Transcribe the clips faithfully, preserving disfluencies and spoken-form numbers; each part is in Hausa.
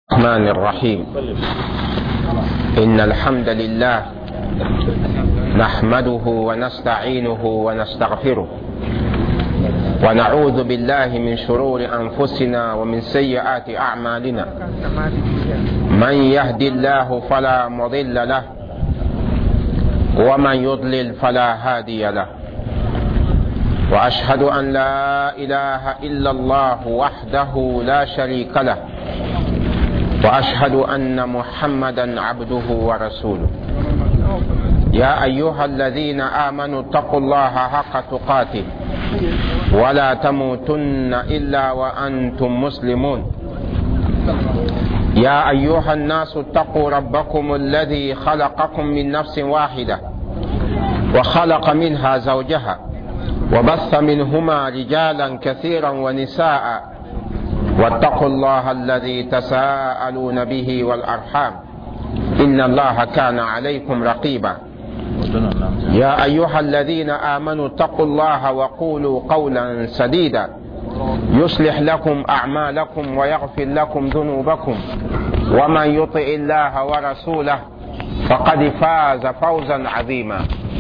الرحمن الرحيم. إن الحمد لله نحمده ونستعينه ونستغفره ونعوذ بالله من شرور أنفسنا ومن سيئات أعمالنا. من يهدي الله فلا مضل له ومن يضلل فلا هادي له. وأشهد أن لا إله إلا الله وحده لا شريك له، وأشهد أن محمدا عبده ورسوله. يا أيها الذين آمنوا اتقوا الله حق تقاته ولا تموتن إلا وأنتم مسلمون. يا أيها الناس اتقوا ربكم الذي خلقكم من نفس واحدة وخلق منها زوجها وبث منهما رجالا كثيرا ونساء، واتقوا الله الذي تساءلون به والأرحام إن الله كان عليكم رقيبا. يا أيها الذين آمنوا اتقوا الله وقولوا قولا سديدا يصلح لكم أعمالكم ويغفر لكم ذنوبكم، ومن يطع الله ورسوله فقد فاز فوزا عظيما.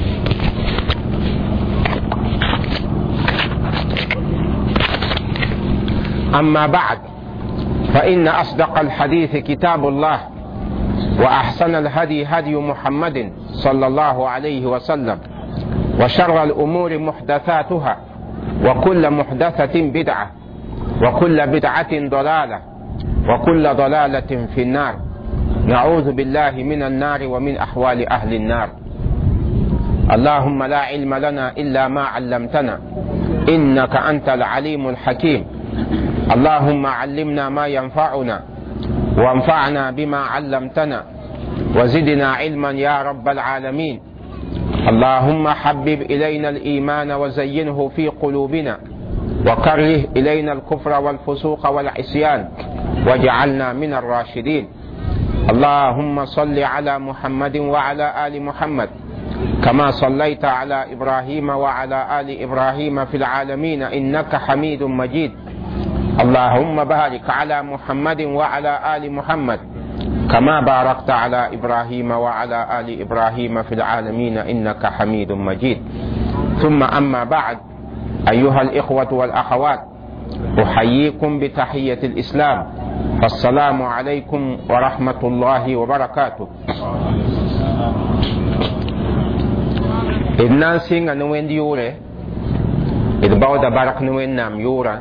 أما بعد، فإن أصدق الحديث كتاب الله، وأحسن الهدي هدي محمد صلى الله عليه وسلم، وشر الأمور محدثاتها، وكل محدثة بدعة، وكل بدعة ضلالة، وكل ضلالة في النار. نعوذ بالله من النار ومن أحوال أهل النار. اللهم لا علم لنا إلا ما علمتنا إنك أنت العليم الحكيم. اللهم علمنا ما ينفعنا وانفعنا بما علمتنا وزدنا علما يا رب العالمين. اللهم حبب إلينا الإيمان وزينه في قلوبنا، وكره إلينا الكفر والفسوق والعصيان، واجعلنا من الراشدين. اللهم صل على محمد وعلى آل محمد كما صليت على إبراهيم وعلى آل إبراهيم في العالمين إنك حميد مجيد. اللهم بارك على محمد وعلى آل محمد كما باركت على إبراهيم وعلى آل إبراهيم في العالمين إنك حميد مجيد. ثم أما بعد، أيها الإخوة والأخوات، أحييكم بتحية الإسلام، السلام عليكم ورحمة الله وبركاته. إذن سينا نوين يوري إذ باودا بارك نوين نام يورا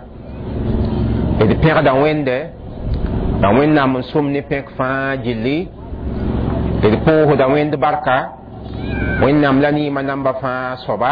إذ بيغدا وينده دا وين نام سومني بيك فا جيلي إذ بوه دا ويند باركا وين نام لاني ما نام بفا صوبا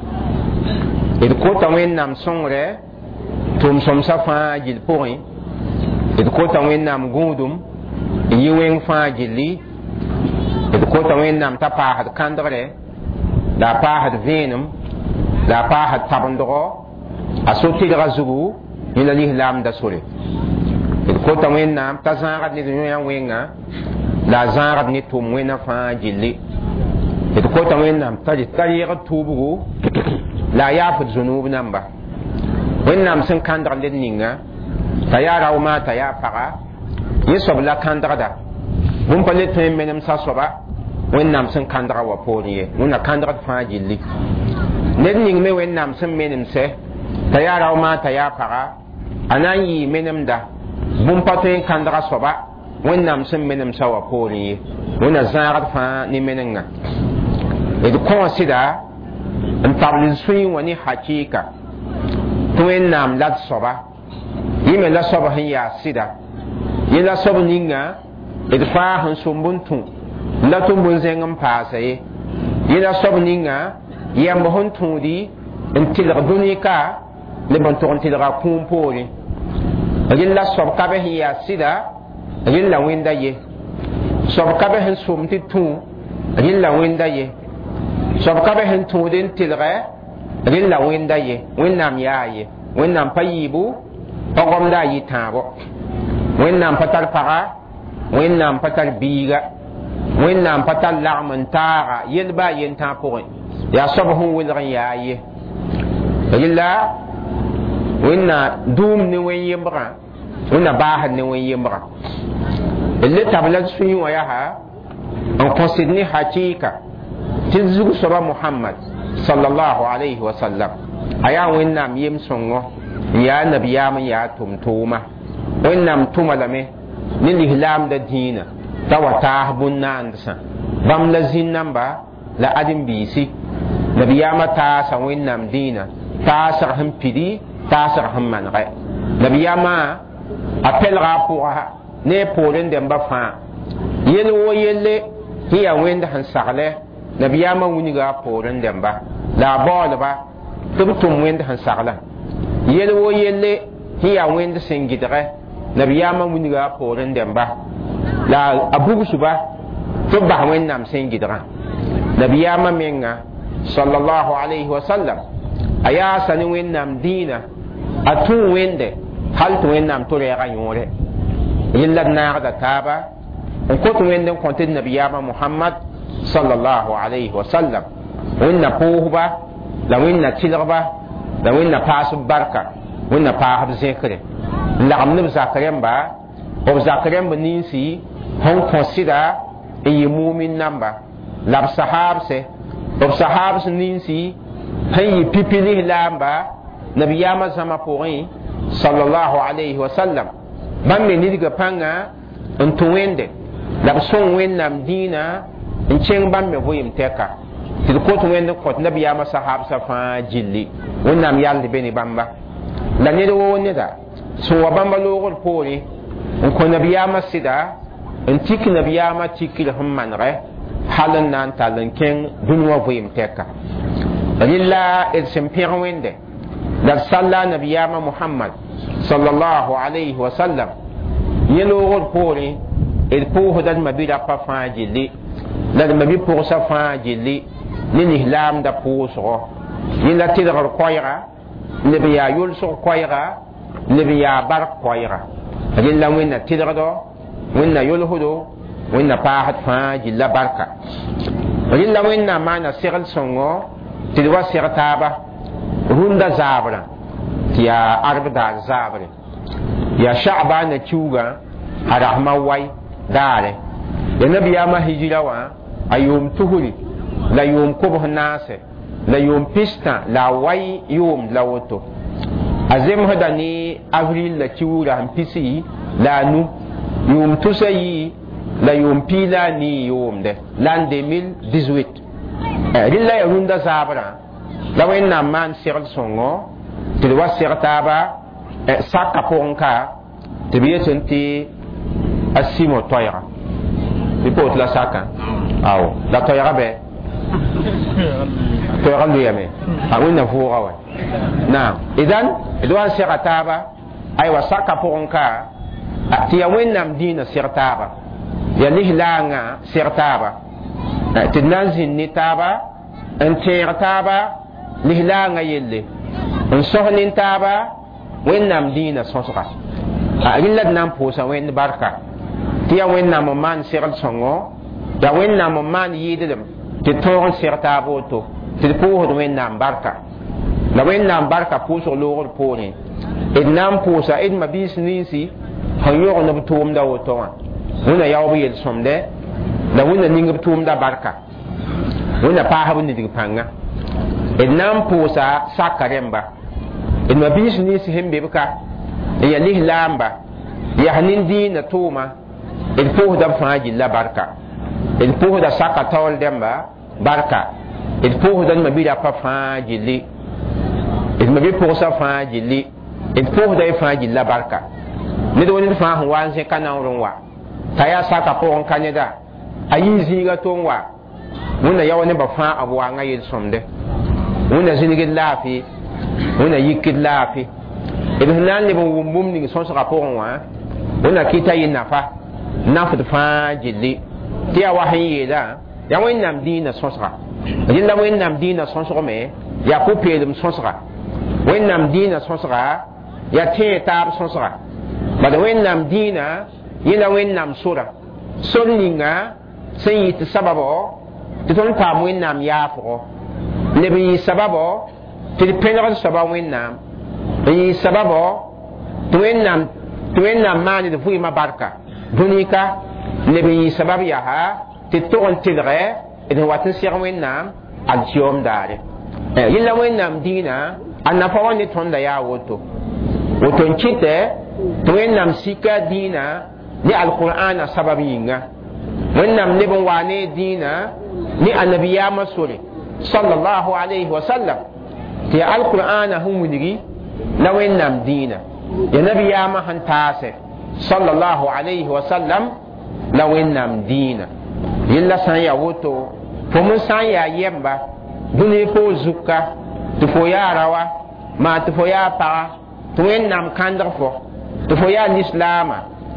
إذ كوتا وين نام سونغري توم سومسا فا جيل بوغي إذ كوتا وين نام غودوم يوين فا جيلي إذ كوتا وين نام تاباهد كاندغري لا باهد فينم لا باهد تابندغو أسوتي غزغو ila l'islam da sore ko ta wẽnnaam t'a zãagd ne yõ wẽnga la a zãagd ne tʋʋm wẽna fãa gilli d ko ta wẽnnaam t'a yẽgd tuubgu la a yaafd zũnuub namba. wẽnnaam sẽn kãndg ned ninga t'a yaa rao maa t'a yaa paga yẽ soab la kãndgda bũmb pa le tõe n menem sa soaba wẽnnaam sẽn kãndga wa poorẽ ye wẽnna kãndgd fãa gilli. ned ning me wẽnnaam sẽn menemsɛ t'a yaa rao maa t'a yaa paga a na n yɩɩ menemda bũmb pa tõe n kãndga soaba wẽnnaam sẽn menemsa wa poorẽ ye wẽnna zãagd fãa ne menenga. d kõo sɩda n tabl sũy wã ne hakɩɩka tɩ wẽnnaam la d soaba yẽ me la soab sẽn yaa sɩda yẽ la soab ninga d fãa sẽn somb n tũ la tʋm bõn-zẽng n paasa ye yẽ la soab ninga yãmb sẽn tũudi n tɩlg dũnika ne bõn tʋg n tɩlga kũum poorẽ. rẽ la soab ka bɩ sẽn yaa sɩda rẽ la wẽnda ye, soab ka bɩ sẽn som tɩ tũ rẽ la wẽnda ye, soab ka bɩ sẽn tũud n tɩlgɛ rẽ la wẽnda ye. wẽnnaam yaa ye, wẽnnaam pa yɩɩbu pa gomda a yɩ tãabo, wẽnnaam pa tar paga, wẽnnaam pa tar biiga, wẽnnaam pa tar lagm n taaga yel baa yentã pʋgẽ. yaa soab sẽn welg n yaa ye. rẽ la wẽnna dũum ne wẽn yembrã wẽnna baasd ne wẽn yembga le tabla sũyẽ wã yaa n kõsd ne hakɩɩka tɩ zug-soaba Muhammad sallallahu alayhi wa sallam a yaa wẽnnaam yem-sõngo n yaa nabiyaam n yaa tʋm-tʋʋma wẽnnaam tʋma lame ne lislaamda dĩinã t'a wa taas bõn-naandsã bãmb la zĩn namba la ãdem-biisi nabiyaamã taasa wẽnnaam dĩinã taasg sẽn pidi taasg sẽn manegɛ nabiyaamã a pelga a pʋga ne a poorẽ dẽmba fãa yel wo yelle sẽn yaa wẽnd sẽn saglɛ nabiyaamã wilga a poorẽ dẽmba la a baoolba tɩ b tʋm wẽnd sẽn saglã yel wo yelle sẽn yaa wẽnd sẽn gɩdgɛ nabiyaamã wilga a poorẽ dẽmba la a bugsba tɩ b bas wẽnnaam sẽn gɩdgã nabiyaamã menga sallallahu alayhi wa sallam a yaasa ne wẽnnaam dĩinã a tũ wẽnde hal tɩ wẽnnaam tɩ rɛɛga yõore yella d naagda taaba n kot wẽnd n kõ tɩ d nabiyaamã Muhammad sallallahu alayhi wa sallam wẽnna pʋʋsba la wẽnna tɩlgba la wẽnna paasb barka wẽnna paasb zẽkre n lagem ne b zak rẽmba b zak rẽmb ninsi sẽn kõ sɩda n yɩ mumin namba la b sahaabse b sahaabs ninsi sẽn yɩ pipi lislaamba nabiyaamã zãma pʋgẽ sallallahu alayhi wa sallam bãmb me nidga pãnga n tʋ wẽnde la b sõng wẽnnaam dĩinã n kẽng bãmb me vʋɩɩm tɛka tɩ d kot wẽnd n kõt nabiyaamã sahaabsã fãa gilli wẽnnaam yald be ne bãmba la ned woo neda sẽn wa bãmba loogr poore n kõ nabiyaamã sɩda n tik nabiyaamã tikr sẽn manegɛ hal n na n tall n kẽng dũni wã vɩɩm tɛka rɩla d sẽn pẽg wẽnde la d salla nabiyaamã Muhammad sallallahu alayhi wa sallam yẽ loogr poore d pʋʋsda d mabi rapã fãa gilli la d mabi pʋgsa fãa gilli ne lislaamda pʋʋsgɔ yẽ la tɩdgr koɛɛga leb n yaa yʋlsg koɛɛga leb n yaa bark koɛɛga rẽl la wẽnna tɩdgdɔ wẽnna yʋlsdo wẽnna paasd fãa gilla barka rẽl la wẽnna maana segl sõngo tɩ d wa seg taaba rũndã zaabrã tɩ yaa arb daar zaabre yaa sha'baana kiuugã a rasma wai daare ya nabiyaamã hijira wã a yʋʋm tusri la yʋʋm kobs naase la yʋʋm pistã la a wai yʋʋmd la woto a zemsda ne avril la kiuugrã sẽn pisi la a nu yʋʋm tusa yi la yʋʋm pii la a nii yʋʋmde l'an deux mille dix-huit rẽ la ya rũndã zaabrã la wẽnnaam maan segl sõngo tɩ d wa seg taaba saka pʋgẽ ka tɩ b yetɩ tɩ a simo toɛɛga bɩ poot la saka ao la toɛɛga bɛ toɛɛga luyame a wẽnna vʋʋga wa naam idan d wa n sega taaba aywa saka pʋgẽ ka tɩ ya wẽnnaam dĩinã seg taaba ya lislaangã seg taaba tɩ d na n zĩnd ne taaba n tẽeg taaba lislaangã yelle n sõs ne taaba wẽnnaam dĩinã sõsga rẽla d na n pʋʋsa wẽnd barka tɩ ya wẽnnaam n maan segl sõngo ya wẽnnaam n maan yɩɩdlem tɩ d tõog n seg taab woto tɩ d pʋʋsd wẽnnaam barka la wẽnnaam barka pʋʋsg loogr poorẽ d na n pʋʋsa d mabiis ninsi sẽn yõgn b tʋʋmda woto wã wẽnna yaob yel-sõmdɛ la wẽnna ning b tʋʋmda barka wẽnna paasb nidg pãnga d na n pʋʋsa saka rẽmba d mabiis ninsi sẽn be b ka n ya lislaamba yaa nin-dĩinã tʋʋma d pʋʋsda b fãa gilla barka d pʋʋsda saka taool dẽmba barka d pʋʋsda d mabi rapã fãa gilli d mabi pʋgsa fãa gilli d pʋʋsda y fãa gilla barka ned wa ned fãa sẽn wa n zẽka naoor n wa t'a yaa saka pʋgẽ ka neda a yɩ zĩiga to n wa wẽnna yao nebã fãa b waangã yel-sõmde wẽnna zĩnigd laafɩ wẽnna yikd laafɩ d sẽn na n leb n wʋm bũmb ning sõsga pʋgẽ wã wẽnna kɩta yɩ nafa nafd fãa gilli tɩ ya wa sẽn yeela ya wẽnnaam dĩinã sõsga rẽla wẽnnaam dĩinã sõsgme yaa pʋ-peelem sõsga wẽnnaam dĩinã sõsga yaa tẽeg taab sõsga bala wẽnnaam dĩinã yẽla wẽnnaam sora sor ninga sẽn yɩ tɩ sababo tɩ tõnd paam wẽnnaam yaafgɔ leb n yɩ sababo tɩ d pẽnegd soaba wẽnnaam n yɩ sababo tɩ wẽnnaam tɩ wẽnnaam maaned vɩɩmã barka dũnika leb n yɩ sabab yaa tɩ d tog n tɩlgɛ d wat n seg wẽnnaam alkiyoom daare yella wẽnnaam dĩinã a nafa wa ne tõnda yaa woto woto n kɩtɛ tɩ wẽnnaam sika dĩinã ne alqur'ana sabab yĩnga wẽnnaam leb n waa ne dĩinã ne a nabiyaamã sore sallallahu alayhi wa sallam tɩ ya alqur'ana sẽn wilgi la wẽnnaam dĩinã ya nabiyaamã sẽn taase sallallahu alayhi wa sallam la wẽnnaam dĩinã yella sã n ya woto fo me sã n yaa yɛmba dũni foo zuka tɩ fo yaa rawa maa tɩ fo yaa paga tɩ wẽnnaam kãndg fo tɩ fo yaa lislaamã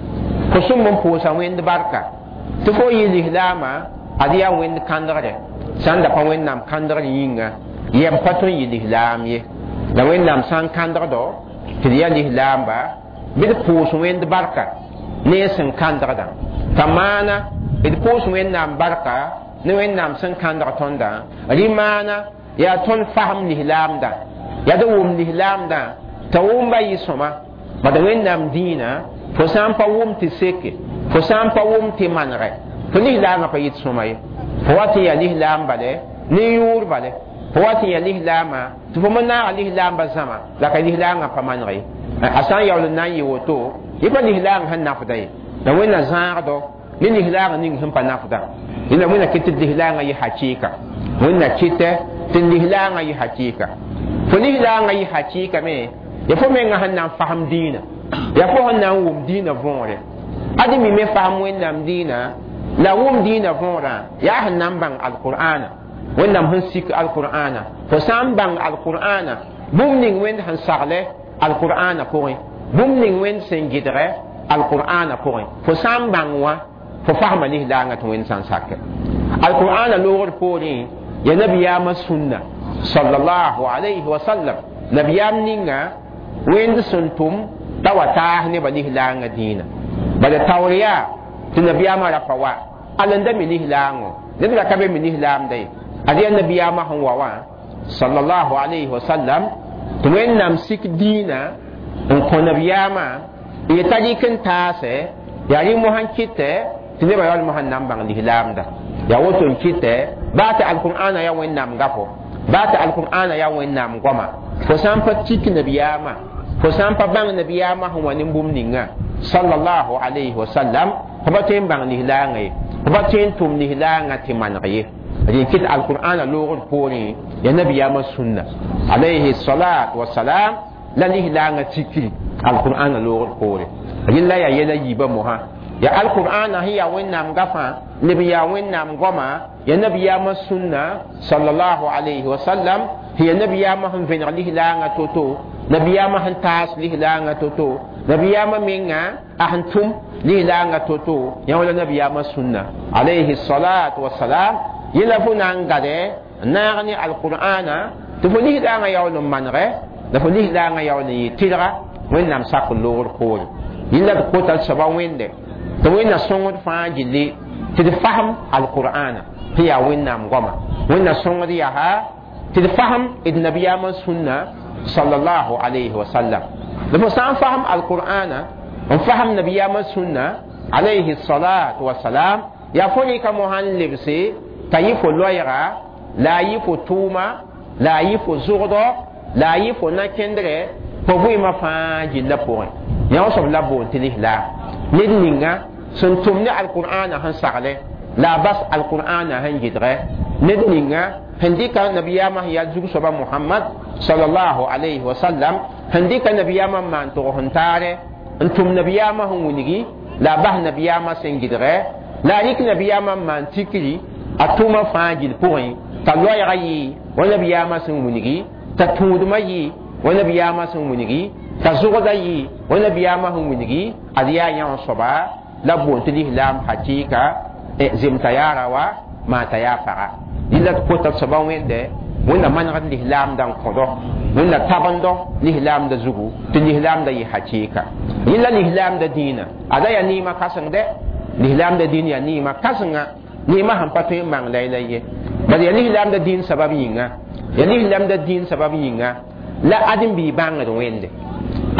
fo sũmb n pʋʋsa wẽnd barka tɩ fo yɩ lislaamã ad yaa wẽnd kãndgre sã n da pa wẽnnaam kãndgr yĩnga yɛm pa tõe n yɩ lislaam ye la wẽnnaam sã n kãndgdo tɩ d yaa lislaamba bɩ d pʋʋs wẽnd barka ne y sẽn kãndgdã t'a maana d pʋʋs wẽnnaam barka ne wẽnnaam sẽn kãndg tõndã rɩ maana yaa tõnd fasem lislaamdã yaa d wʋm lislaamdã t'a wʋmba yɩ sõma bad wẽnnaam dĩinã fo sã n pa wʋm tɩ seke fo sã n pa wʋm tɩ manegɛ fo lislaamã pa yɩt sõma ye fo wa tɩ ya lislaam bale ne yʋʋr bale fo wa tɩ ya lislaamã tɩ fo me naaga lislaambã zãma la ka lislaamã pa maneg ye a sã n yaool n na n yɩ woto yɩ pa lislaam sẽn nafda ye la wẽnna zãagdo ne lislaam ning sẽn pa nafda ina wẽnna kɩt tɩ lislaangã yɩ hakɩɩka wẽnna kɩtɛ tɩ lislaangã yɩ hakɩɩka fo lislaangã yɩ hakɩɩka me ya fo menga sẽn na n fasem dĩinã ya fo sẽn na n wʋm dĩinã võore ad mi me fasem wẽnnaam dĩinã la wʋm dĩinã võorã yaa sẽn na n bãng alqur'ana wẽnnaam sẽn sik alqur'ana fo sã n bãng alqur'ana bũmb ning wẽnd sẽn sagle alqur'ana pʋgẽ bũmb ning wẽnd sẽn gɩdgɛ alqur'ana pʋgẽ fo sã n bãng wã fo fasma lislaangã tɩ wẽnd sã n sake alqur'ana loogr poorẽ ya nabiyaamã sũnna sallallahu alayhi wa sallam nabiyaam ninga wẽnd sẽn tʋm t'a wa taas nebã lislaangã dĩinã bala taoor yaa tɩ nabiyaamã ra pa wa all n da me lislaangõ ned ra ka be me lislaamda ye ad yaa nabiyaamã sẽn wa wã sallallahu alayhi wa sallam tɩ wẽnnaam sik dĩinã n kõ nabiyaamã n yeta rɩk n taase yaa rɩ mosã n kɩtɛ tɩ nebã yaool mosã n na n bãng lislaamda yaa woto n kɩtɛ baa tɩ alqur'ana yaa wẽnnaam gafo baa tɩ alqur'ana yaa wẽnnaam goama fo sã n pa tik nabiyaamã fo sã n pa bãng nabiyaamã sẽn wa ne bũmb ninga sallallahu alayhi wa sallam fo ba tõe n bãng lislaangã ye fo ba tõe n tʋm lislaangã tɩ maneg ye rɩ kɩt alqur'ana loogr poorẽ ya nabiyaamã sũnna alayhi salat wasalam la lislaangã tikri alqur'ana loogr poore rɩla yaa yɛla yiibã mosã ya alqur'ana sẽn yaa wẽnnaam gafã leb n yaa wẽnnaam goama ya nabiyaamã sũnna sallallahu alayhi wa sallam tɩ ya nabiyaamã sẽn vẽneg lislaangã to-to nabiyaamã sẽn taas lislaangã to-to nabiyaamã menga a sẽn tʋm lislaangã to-to yã wala nabiyaamã sũnna alayhi salat wasalam yẽla fo na n gade n naag ne alqur'ana tɩ fo lislaangã yaool n manegɛ la fo lislaangã yaool n yɩ tɩdga wẽnnaam sak n loogr poore yẽla d kota d soaba wẽnde tɩ wẽnna sõngd fãa gilli tɩ d fasem alqur'ana tɩ yaa wẽnnaam goama wẽnna sõngd yaa tɩ d fasem d nabiyaamã sũnna sallallahu alayhi wa sallam la fo sã n fasem alqur'ana n fasem nabiyaamã sũnna alayhi salat wasalam yaa fo rɩka mosã n lebse t'a yɩ fo loɛɛga la a yɩ fo tʋʋma la a yɩ fo zʋgdɔ la a yɩ fo nakẽndrɛ fo vɩɩmã fãa gilla pʋgẽ yã wa soab la boon tɩ lislaam ned ninga sẽn tʋm ne alqur'ana sẽn sagle la a bas alqur'ana sẽn gɩdgɛ ned ninga sẽn dɩka nabiyaamã sẽn yaa zug-soaba mohamad sallallahu alayhi wa sallam sẽn dɩka nabiyaamã n maan tog sẽn taare n tʋm nabiyaamã sẽn wilgi la a bas nabiyaamã sẽn gɩdgɛ la a rɩk nabiyaamã n maan tikri a tʋʋmã fãa gill pʋgẽ t'a loɛɛga yɩ wa nabiyaamã sẽn wilgi t'a tũudmã yɩ wa nabiyaamã sẽn wilgi t'a zʋgda yɩ wa nabiyaamã sẽn wilgi ad yaa yã n soaba la boon tɩ lislaam hakɩɩka zem t'a yaa rawa maa t'a yaa paga yɩla d kota d soaba wẽnde wẽnna manegd lislaamda n kõdɔ wẽnna tabendo lislaamda zugu tɩ lislaamda yɩ hakɩɩka yɩla lislaamda dĩinã ada yaa niimã kãseng dɛ lislaamda dĩin yaa niimã kãsenga niimã sẽn pa tõe n mang layla ye bad ya lislaamda dĩin sabab yĩnga ya lislaamda dĩin sabab yĩnga la adem-bii bãngd wẽnde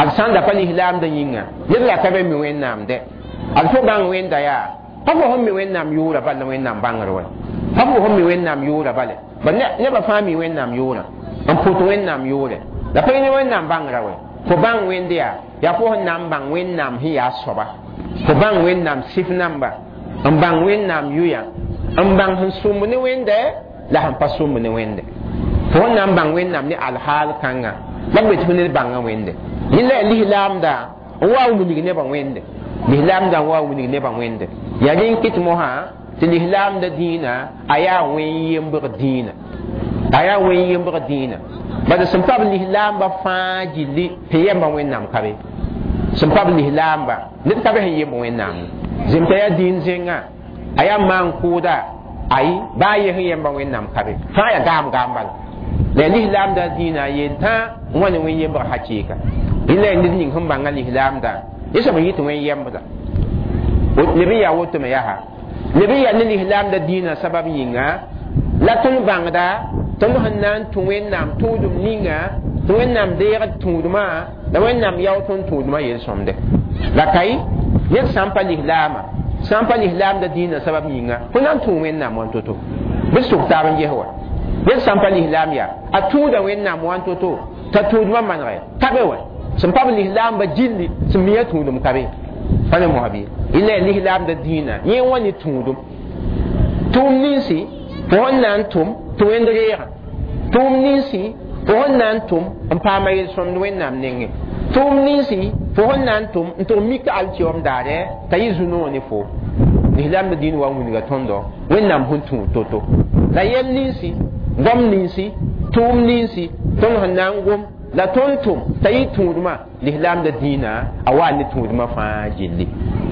al san da pa l'islam da yinga ned la ka be mi wẽnnaam de al fo bãng wẽnda yaa pa fo fõn mi wẽnnaam yʋʋra bala wẽnnaam bãngr wa pa fo fõn mi wẽnnaam yʋʋra bale ba nebã fãa mi wẽnnaam yʋʋra n pʋt wẽnnaam yʋʋre la pa ne wẽnnaam bãngra wa fo bãng wẽnd yaa yaa fo sẽn na n bãng wẽnnaam sẽn yaa soaba fo bãng wẽnnaam sɩf namba n bãng wẽnnaam yʋya n bãng sẽn sʋmb ne wẽnde la sẽn pa sʋmb ne wẽnde fo sẽn na n bãng wẽnnaam ne alhaal kãngã la b be tɩ fo ned bãngã wẽnde yẽla ya lislaamda n wa n wilg nebã wẽnde lislaamda n wa n wilg nebã wẽnde yaa rẽ n kɩt mosã tɩ lislaamda dĩinã a yaa wẽn-yembg dĩinã a yaa wẽn-yembg dĩinã bala sẽn pa b lislaamba fãa gilli tɩ yɛmba wẽnnaam ka be sẽn pa b lislaamba ned ka be sẽn yemb wẽnnaam zem t'a yaa dĩin zẽngã a yaa maan kʋʋda ay baa ye sẽn yemba wẽnnaam ka be fãa yaa gaam gaam bala la lislaamda dĩinã a yeel tã n wa ne wẽn-yembg hakɩɩka yẽla ya ned ning sẽn bãnga lislaamda yẽ soab n yɩ tɩ wẽn-yembda leb n yaa wotome yaa leb n yaa ne lislaamda dĩinã sabab yĩnga la tõnd bãngda tõnd sẽn na n tũ wẽnnaam tũudum ninga tɩ wẽnnaam deegd tũudmã la wẽnnaam yao tõnd tũudmã yel-sõmde la kay ned sã n pa lislaama sã n pa lislaamda dĩinã sabab yĩnga fo na n tũ wẽnnaam wan to-to bɩ sʋk taab n ges wa ned sã n pa lislaam yaa a tũuda wẽnnaam wan to-to t'a tũudmã manegɛ ka be wa sẽn pa b lislaamba gilli sẽn mi a tũudum ka be pa ne mosã bɩ yẽla ya lislaamda dĩinã yẽ wa ne tũudum tʋʋm ninsi fo sẽn na n tʋm tɩ wẽnd reegã tʋʋm ninsi fo sẽn na n tʋm n paama yel-sõmd wẽnnaam nengẽ tʋʋm ninsi fo sẽn na n tʋm n tʋg mik alkiom daare t'a yɩ zu-noog ne fo lislaamda dĩin wa n wilga tõndo wẽnnaam sẽn tũud to-to la yɛl ninsi gom ninsi tʋʋm ninsi tõnd sẽn na n gom la tõnd tʋm t'a yɩ tũudmã lislaamda dĩinã a waa ne tũudmã fãa gilli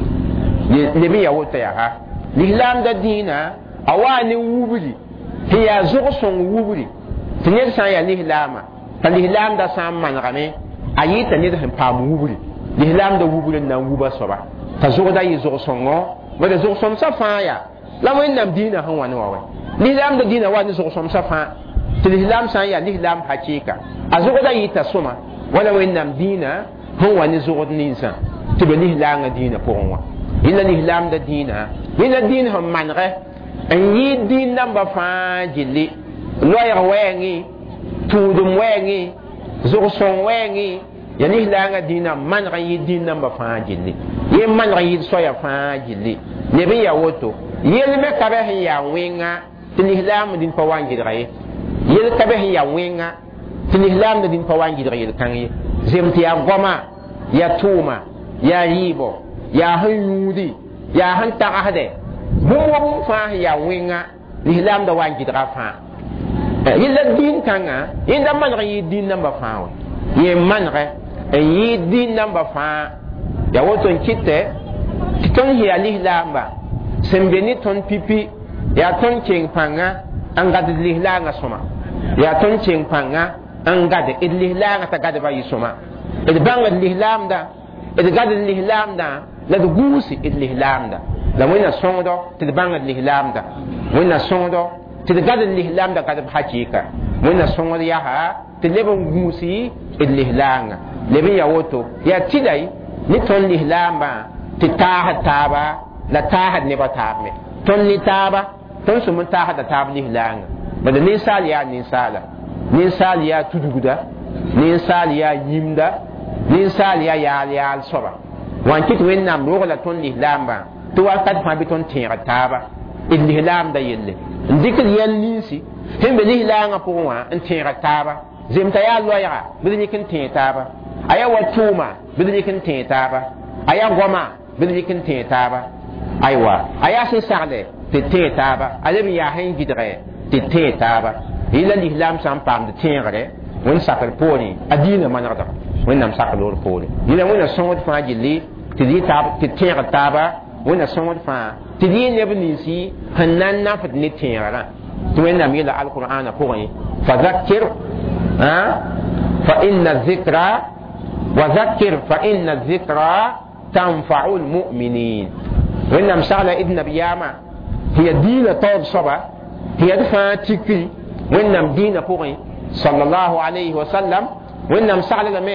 leb n ya woto yaa lislaamda dĩinã a waa ne wubri tɩ yaa zog-sõng wubri tɩ ned sã n yaa lislaamã t'a lislaamda sã n manegame a yɩɩta ned sẽn paam wubri lislaamda wubri n na n wuba soaba t'a zogda yɩ zog-sõngo bada zog-sõmsã fãa yaa la wẽnnaam dĩinã sẽn wa ne wa wɛ lislaamda dĩinã wa ne zog-sõmsã fãa tɩ lislaam sã n yaa lislaam hakɩɩka a zogda yɩɩta sõma wala wẽnnaam dĩinã sẽn wa ne zogd ninsã tɩ be lislaangã dĩinã pʋgẽ wã yẽla lislaamda dĩinã yẽla dĩin sẽn manegɛ n yɩɩd dĩin namba fãa gilli loɛɛg wɛɛngẽ tũudum wɛɛngẽ zog-sõng wɛɛngẽ ya lislaangã dĩinã maneg n yɩɩd dĩin namba fãa gilli yẽ maneg n yɩɩd soɛya fãa gilli neb n ya woto yel me ka bɛ sẽn yaa wẽnga tɩ lislaam dĩn pa wa n gɩdga ye yel ka bɛ sẽn yaa wẽnga tɩ lislaamda dĩn pa wa n gɩdg yel-kãng ye zem tɩ yaa goma yaa tʋʋma yaa yɩɩbɔ yaa sẽn yũudi yaa sẽn tagsde bũmb wa bũmb fãa sẽn yaa wẽnga lislaamda wa n gɩdga fãa yella dĩin kãngã yẽnda maneg n yɩɩd dĩin namba fãa wa yẽ manegɛ n yɩɩd dĩin namba fãa ya woto n kɩtɛ tɩ tõnd sẽn yaa lislaamba sẽn be ne tõnd pipi yaa tõnd keng pãnga n gad d lislaangã sõma yaa tõnd keng pãnga n gad d lislaangã t'a gadba yɩ sõma d bãngd lislaamda d gad d lislaamdã la d gũusi d lislaamda la wẽnna sõngdo tɩ d bãngd lislaamda wẽnna sõngdo tɩ d gad d lislaamda gadb hakɩɩka wẽnna sõngd yaa tɩ leb n gũusi d lislaangã leb n ya woto yaa tɩday ne tõnd lislaambã tɩ taasd taaba la taasd nebã taab me tõnd ne taaba tõnd sʋm n taasda taab lislaangã bala ninsaal yaa ninsaala ninsaal yaa tudgda ninsaal yaa yĩmda ninsaal yaa yaal yaal soaba wan kɩt wẽnnaam rogla tõnd lislaambã tɩ wakat fãa bɩ tõnd tẽegd taaba d lislaamda yelle n dɩkd yɛl ninsi sẽn be lislaangã pʋgẽ wã n tẽegd taaba zem t'a yaa loɛɛga bd yik n tẽeg taaba a yaa wa tʋʋma bd yik n tẽeg taaba a yaa goma bd yik n tẽeg taaba aywa a yaa sẽn sagde tɩ tẽeg taaba a leb n yaa sẽn gɩdgɛ tɩ tẽeg taaba yẽla lislaam sã n paamd tẽegre wẽnd sakr poorẽ a diinã manegdg wẽnnaam sak loor poore yẽla wẽnna sõngd fãa gilli tɩ d yɩ taab tɩ tẽegd taaba wẽnna sõngd fãa tɩ d yɩ neb ninsi sẽn na n nafd ne tẽegrã tɩ wẽnnaam yeela alqur'ana pʋgẽ fa zakir fa inna zikra wa zakir fa inna zikra tanfa'u lmuminin wẽnnaam sagla d nabiyaamã tɩ ya diinã taood soaba tɩ ya d fãa tikri wẽnnaam diinã pʋgẽ sallallahu alayhi wa sallam wẽnnaam saglame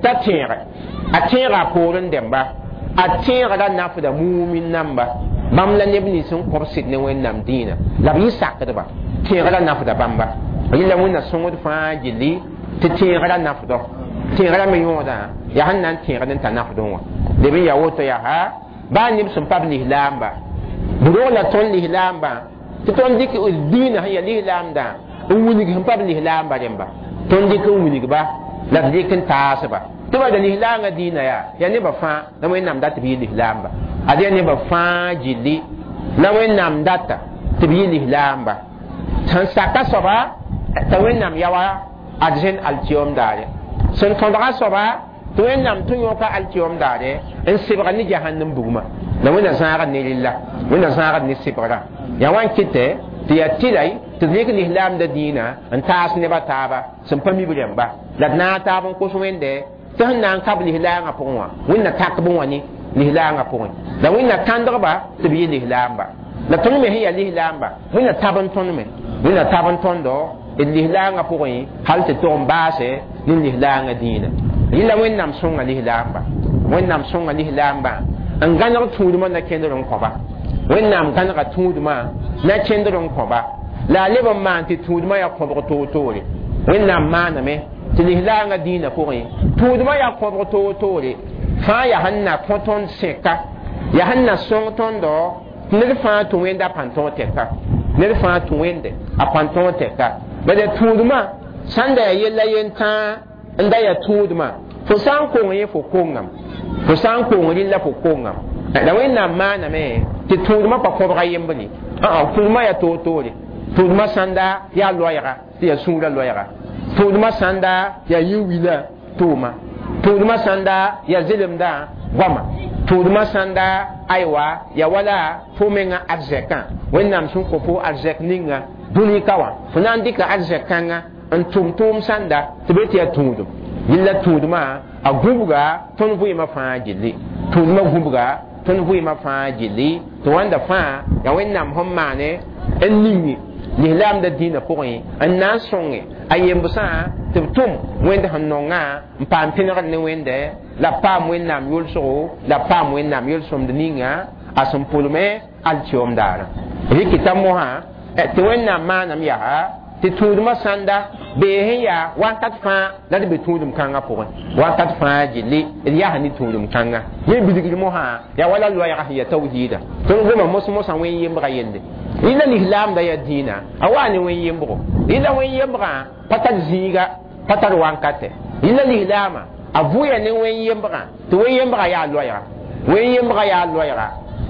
ta tẽegre a tẽega pooren dẽmba a tẽegda nafda mumin namba bãmb la neb nins n kõb sɩd ne wẽnnaam dĩinã la b yɩ sakdba tẽegda nafda bãmba yɩla wẽnna sõngd fãa gilli tɩ tẽegrã nafdɔ tẽegrã me yõodã yaa sẽn na n tẽegd n ta nafdẽ wã leb n ya woto yaa baa neb sẽn pa b lislaamba b rogla tõnd lislaambã tɩ tõnd dɩk dĩinã sẽn ya lislaamdã n wilg sẽn pa b lislaamba rẽmba tõnd dɩk n wilgba la d dɩk n taasba tɩ bada lislaangã dĩinã yaa yaa nebã fãa la wẽnnaam dat b yɩ lislaamba ad yaa nebã fãa gilli la wẽnnaam data tɩ b yɩ lislaamba sẽn saka soaba t'a wẽnnaam ya wa ad zẽn altɩoom daare sẽn tõdga soaba tɩ wẽnnaam tɩ yõka altɩoom daare n sɩbga ne jahannam bugmã la wẽnna zãagd ne rɩlla wẽnna zãagd ne sɩbgrã ya wa n kɩtɛ tɩ yaa tɩray tɩ d rɩk lislaamda dĩinã n taas nebã taaba sẽn pa mib rẽmba la d na n taab n kos wẽnde tɩ sẽn na n ka b lislaangã pʋgẽ wã wẽnna takb wã ne lislaangã pʋgẽ la wẽnna kãndgba tɩ b yɩ lislaamba la tõnd me sẽn ya lislaamba wẽnna tab n tõnd me wẽnna tab n tõndo d lislaangã pʋgẽ hal tɩ tog n baase ne lislaangã dĩinã yɩla wẽnnaam sõnga lislaamba wẽnnaam sõnga lislaambã n gãneg tũudmã na kẽndr n kõba wẽnnaam gãnega tũudmã na kẽndr n kõba la a leb n maan tɩ tũudmã yaa kõbg toor-toore wẽnnaam maaname tɩ lislaangã dĩinã pʋgẽ tũudmã yaa kõbg toor-toore fãa yaa sẽn na kõ tõnd sẽka yaa sẽn na sõng tõndo tɩ ned fãa tũ wẽnda a pãn tõog tɛka ned fãa tũ wẽnde a pãn tõog tɛka bala tũudmã sãn da yaa yella yen-tãa n da yaa tũudmã fo sã n kong ye fo kongame fo sã n kong rɩlla fo kongame la wẽnnaam maaname tɩ tũudmã pa kõbga yemb ne tũudmã yaa toor-toore tũudmã sãnda yaa loɛɛga tɩ yaa sũurã loɛɛga tũudmã sãnda yaa yĩ-wilã tʋʋma tũudmã sãnda yaa zelemdã goama tũudmã sãnda aywa ya wala fo menga arzɛkã wẽnnaam sẽn kõ fo arzɛk ninga dũni ka wã fo na n dɩka arzɛk kãngã n tʋm tʋʋm sãnda tɩ be tɩ yaa tũudum yĩlla tũudmã a gũbga tõnd vɩɩmã fãa gilli tũudmã gũbga tõnd vɩɩmã fãa gilli tɩ wãnda fãa ya wẽnnaam sẽn maane n ningi lislaamda dĩinã pʋgẽ n na n sõnge a yembsã tɩ b tʋm wẽnd sẽn nongã n paam pẽnegd ne wẽnde la b paam wẽnnaam yʋlsgo la b paam wẽnnaam yel-sõmd ninga a sẽn pʋlme altɩoom daarã rɩkɩ t'a mosã tɩ wẽnnaam maanam yaa tɩ tũudmã sãnda bee sẽn yaa wãnkat fãa la d be tũudum kãngã pʋgẽ wãnkat fãa gilli d yaa ne tũudum kãngã yẽ bilgr mosã yaa wala loɛɛga sẽn ya tawhiida tõnd goma mos-mosã wẽn yembga yelle yĩla lislaamda yaa dĩinã a waa ne wẽn yembgo yĩla wẽn yembgã pa tar zĩiga pa tar wãnkate yĩla lislaamã a vʋya ne wẽn yembgã tɩ wẽn yembgã yaa loɛɛga wẽn yembgã yaa loɛɛga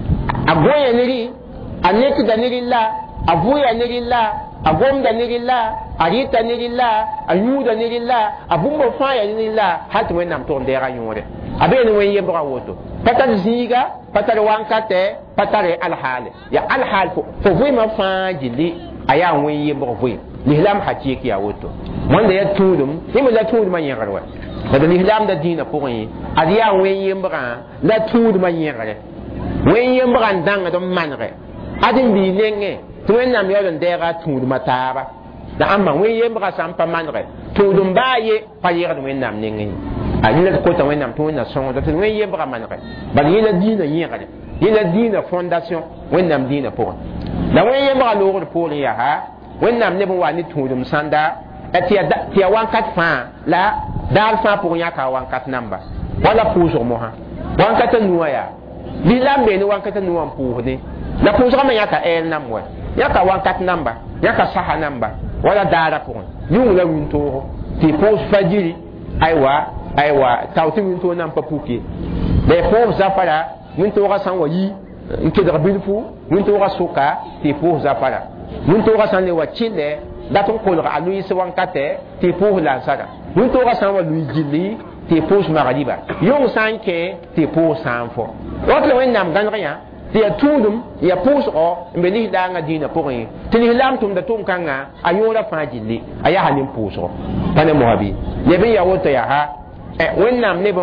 a goya ne rɩ a nekda ne rɩlla a vʋya ne rɩlla a gomda ne rɩlla a rɩta ne rɩlla a yũuda ne rɩlla a bũmba fãa ya ne rɩlla hal tɩ wẽnnaam tog n dɛɛga yõore a bee ne wẽn yembgã woto pa tar zĩiga pa tar wãnkate pa tar alhaale ya alhaal fo vɩɩmã fãa gilli a yaa wẽn yembg vɩɩm lislaam hakɩɩk yaa woto wãnda ya tũudum yẽ la tũudmã yẽgr wa bada lislaamda dĩinã pʋgẽ ad yaa wẽn yembgã la tũudmã yẽgre wẽn yembgã n dãngd n manege ad n bii nengẽ tɩ wẽnnaam yaool n dɛɛga a tũudmã taaba la ãmba wẽn yembgã sã n pa manege tũudum baa ye pa yɩgd wẽnnaam nengẽ a yẽla d kota wẽnnaam tɩ wẽnna sõngda tɩ wẽn yembgã manege bala yẽla dĩinã yẽgre yẽla dĩinã fondation wẽnnaam dĩinã pʋgẽ la wẽn yembgã loogd poorẽ yaa wẽnnaam neb n wa ne tũudum sãnda tɩ ya wãnkat fãa la daar fãa pʋgẽ yãka a wãnkat namba wala pʋʋsg mosã wãnkata nuwã yaa lislaam bee ne wãnkata nuwã n pʋʋsde la pʋʋsgã me yãka ɛɛl nam wa yãka wãnkat namba yãka saha namba wala daara pʋgẽ yũng la wĩntoogo tɩ pʋʋs fajiri aywa aywa tao tɩ wĩntoog nan pa puke la pʋʋs zafara wĩntoogã sã n wa yi n kedg bilfu wĩntoogã sʋka tɩ pʋʋs zafara wĩntoogã sã n le wa kɩlle dat n kolg a luɩɩs wãnkatɛ tɩ pʋʋs lansara wĩntoogã sã n wa luɩ gilli tɩ pʋʋs magriba yʋng sã n kẽ tɩ pʋʋs sã n fo wat la wẽnnaam gãneg yã tɩ ya tũudum ya pʋʋsgɔ n be lislaangã dĩinã pʋgẽ tɩ lislaam tʋmda tʋʋm kãngã a yõorã fãa gilli a yaa ne pʋʋsgɔ pa ne mosã bɩ leb n ya woto yaa wẽnnaam neb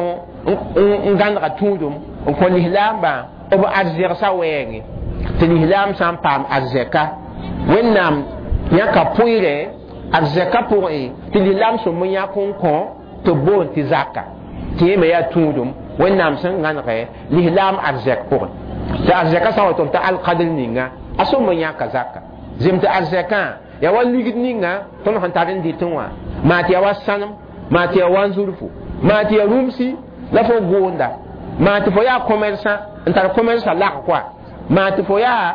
n gãnega tũudum n kõ lislaambã b arzɛgsa wɛɛngẽ tɩ lislaam sã n paam arzɛka wẽnnaam yãka pʋɩrɛ arzɛka pʋgẽ tɩ lislaam sõm n yãk n kõ tɩ boon tɩ zaka tɩ me yaa tũudum wẽnnaam sẽn gãnege lislaam arzɛk pʋgẽ tɩ arzɛkã sã n wa tʋm tɩ alkadr ninga a sõm n yãka zaka zem tɩ arzɛkã ya wa ligd ninga tõnd sẽn tar n dɩtẽ wã maa tɩ ya wa sãnem maa tɩ ya wa n zurfu maa tɩ ya rũmsi la fo goonda maa tɩ fo yaa commerçã n tar commerçã lag koa maa tɩ fo yaa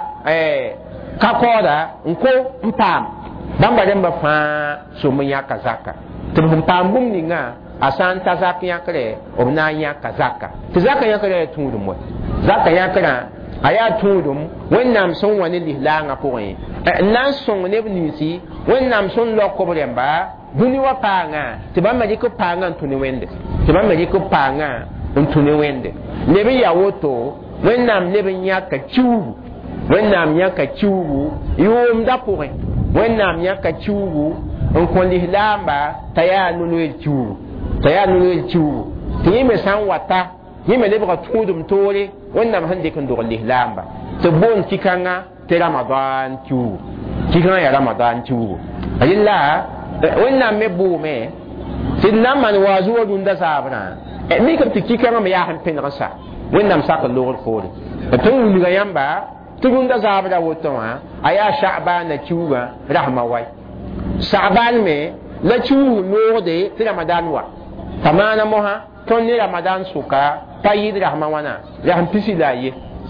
ka-kaooda n ko n paam bãmba rẽmba fãa sõm n yãka zaka tɩ b sẽn paam bũmb ninga a sã n ta zak yãkre b na n yãka zaka tɩ zaka yãkrã yaa tũudum wa zaka yãkrã a yaa tũudum wẽnnaam sẽn wa ne lislaangã pʋgẽ n na n sõng neb ninsi wẽnnaam sẽn lɔk b rẽmba dũni wa paangã tɩ bãmba rɩk b paangã n tũ ne wẽnde tɩ bãmba rɩk b paangã n tũ ne wẽnde leb n ya woto wẽnnaam leb n yãka kiuugu wẽnnaam yãka kiuugu yʋʋmdã pʋgẽ wẽnnaam yãka kiuugu n kõ lislaamba t'a yaa no-loeer kiuugu t'a yaa no-loeer kiuugu tɩ yẽ me sã n wata yẽ me lebga tũudum toore wẽnnaam sẽn dɩk n dog lislaamba tɩ boon kikãngã tɩ ramadan kiuugu kikãngã yaa ramadan kiuugu a yella wẽnnaam me boome tɩ d na n maan waazu wa rũndã zaabrã mikame tɩ kikãngã me yaa sẽn pẽneg n sa wẽnnaam sak n logr foore tõnd wilga yãmba tɩ rũndã zaabra woto wã a yaa sha'baana kiuugã rasma wai sha'baan me la kiuug loogde tɩ ramadan wa t'a maana mosã tõnd ne ramadan sʋka pa yɩɩd rasma wãna rasm pisi la a ye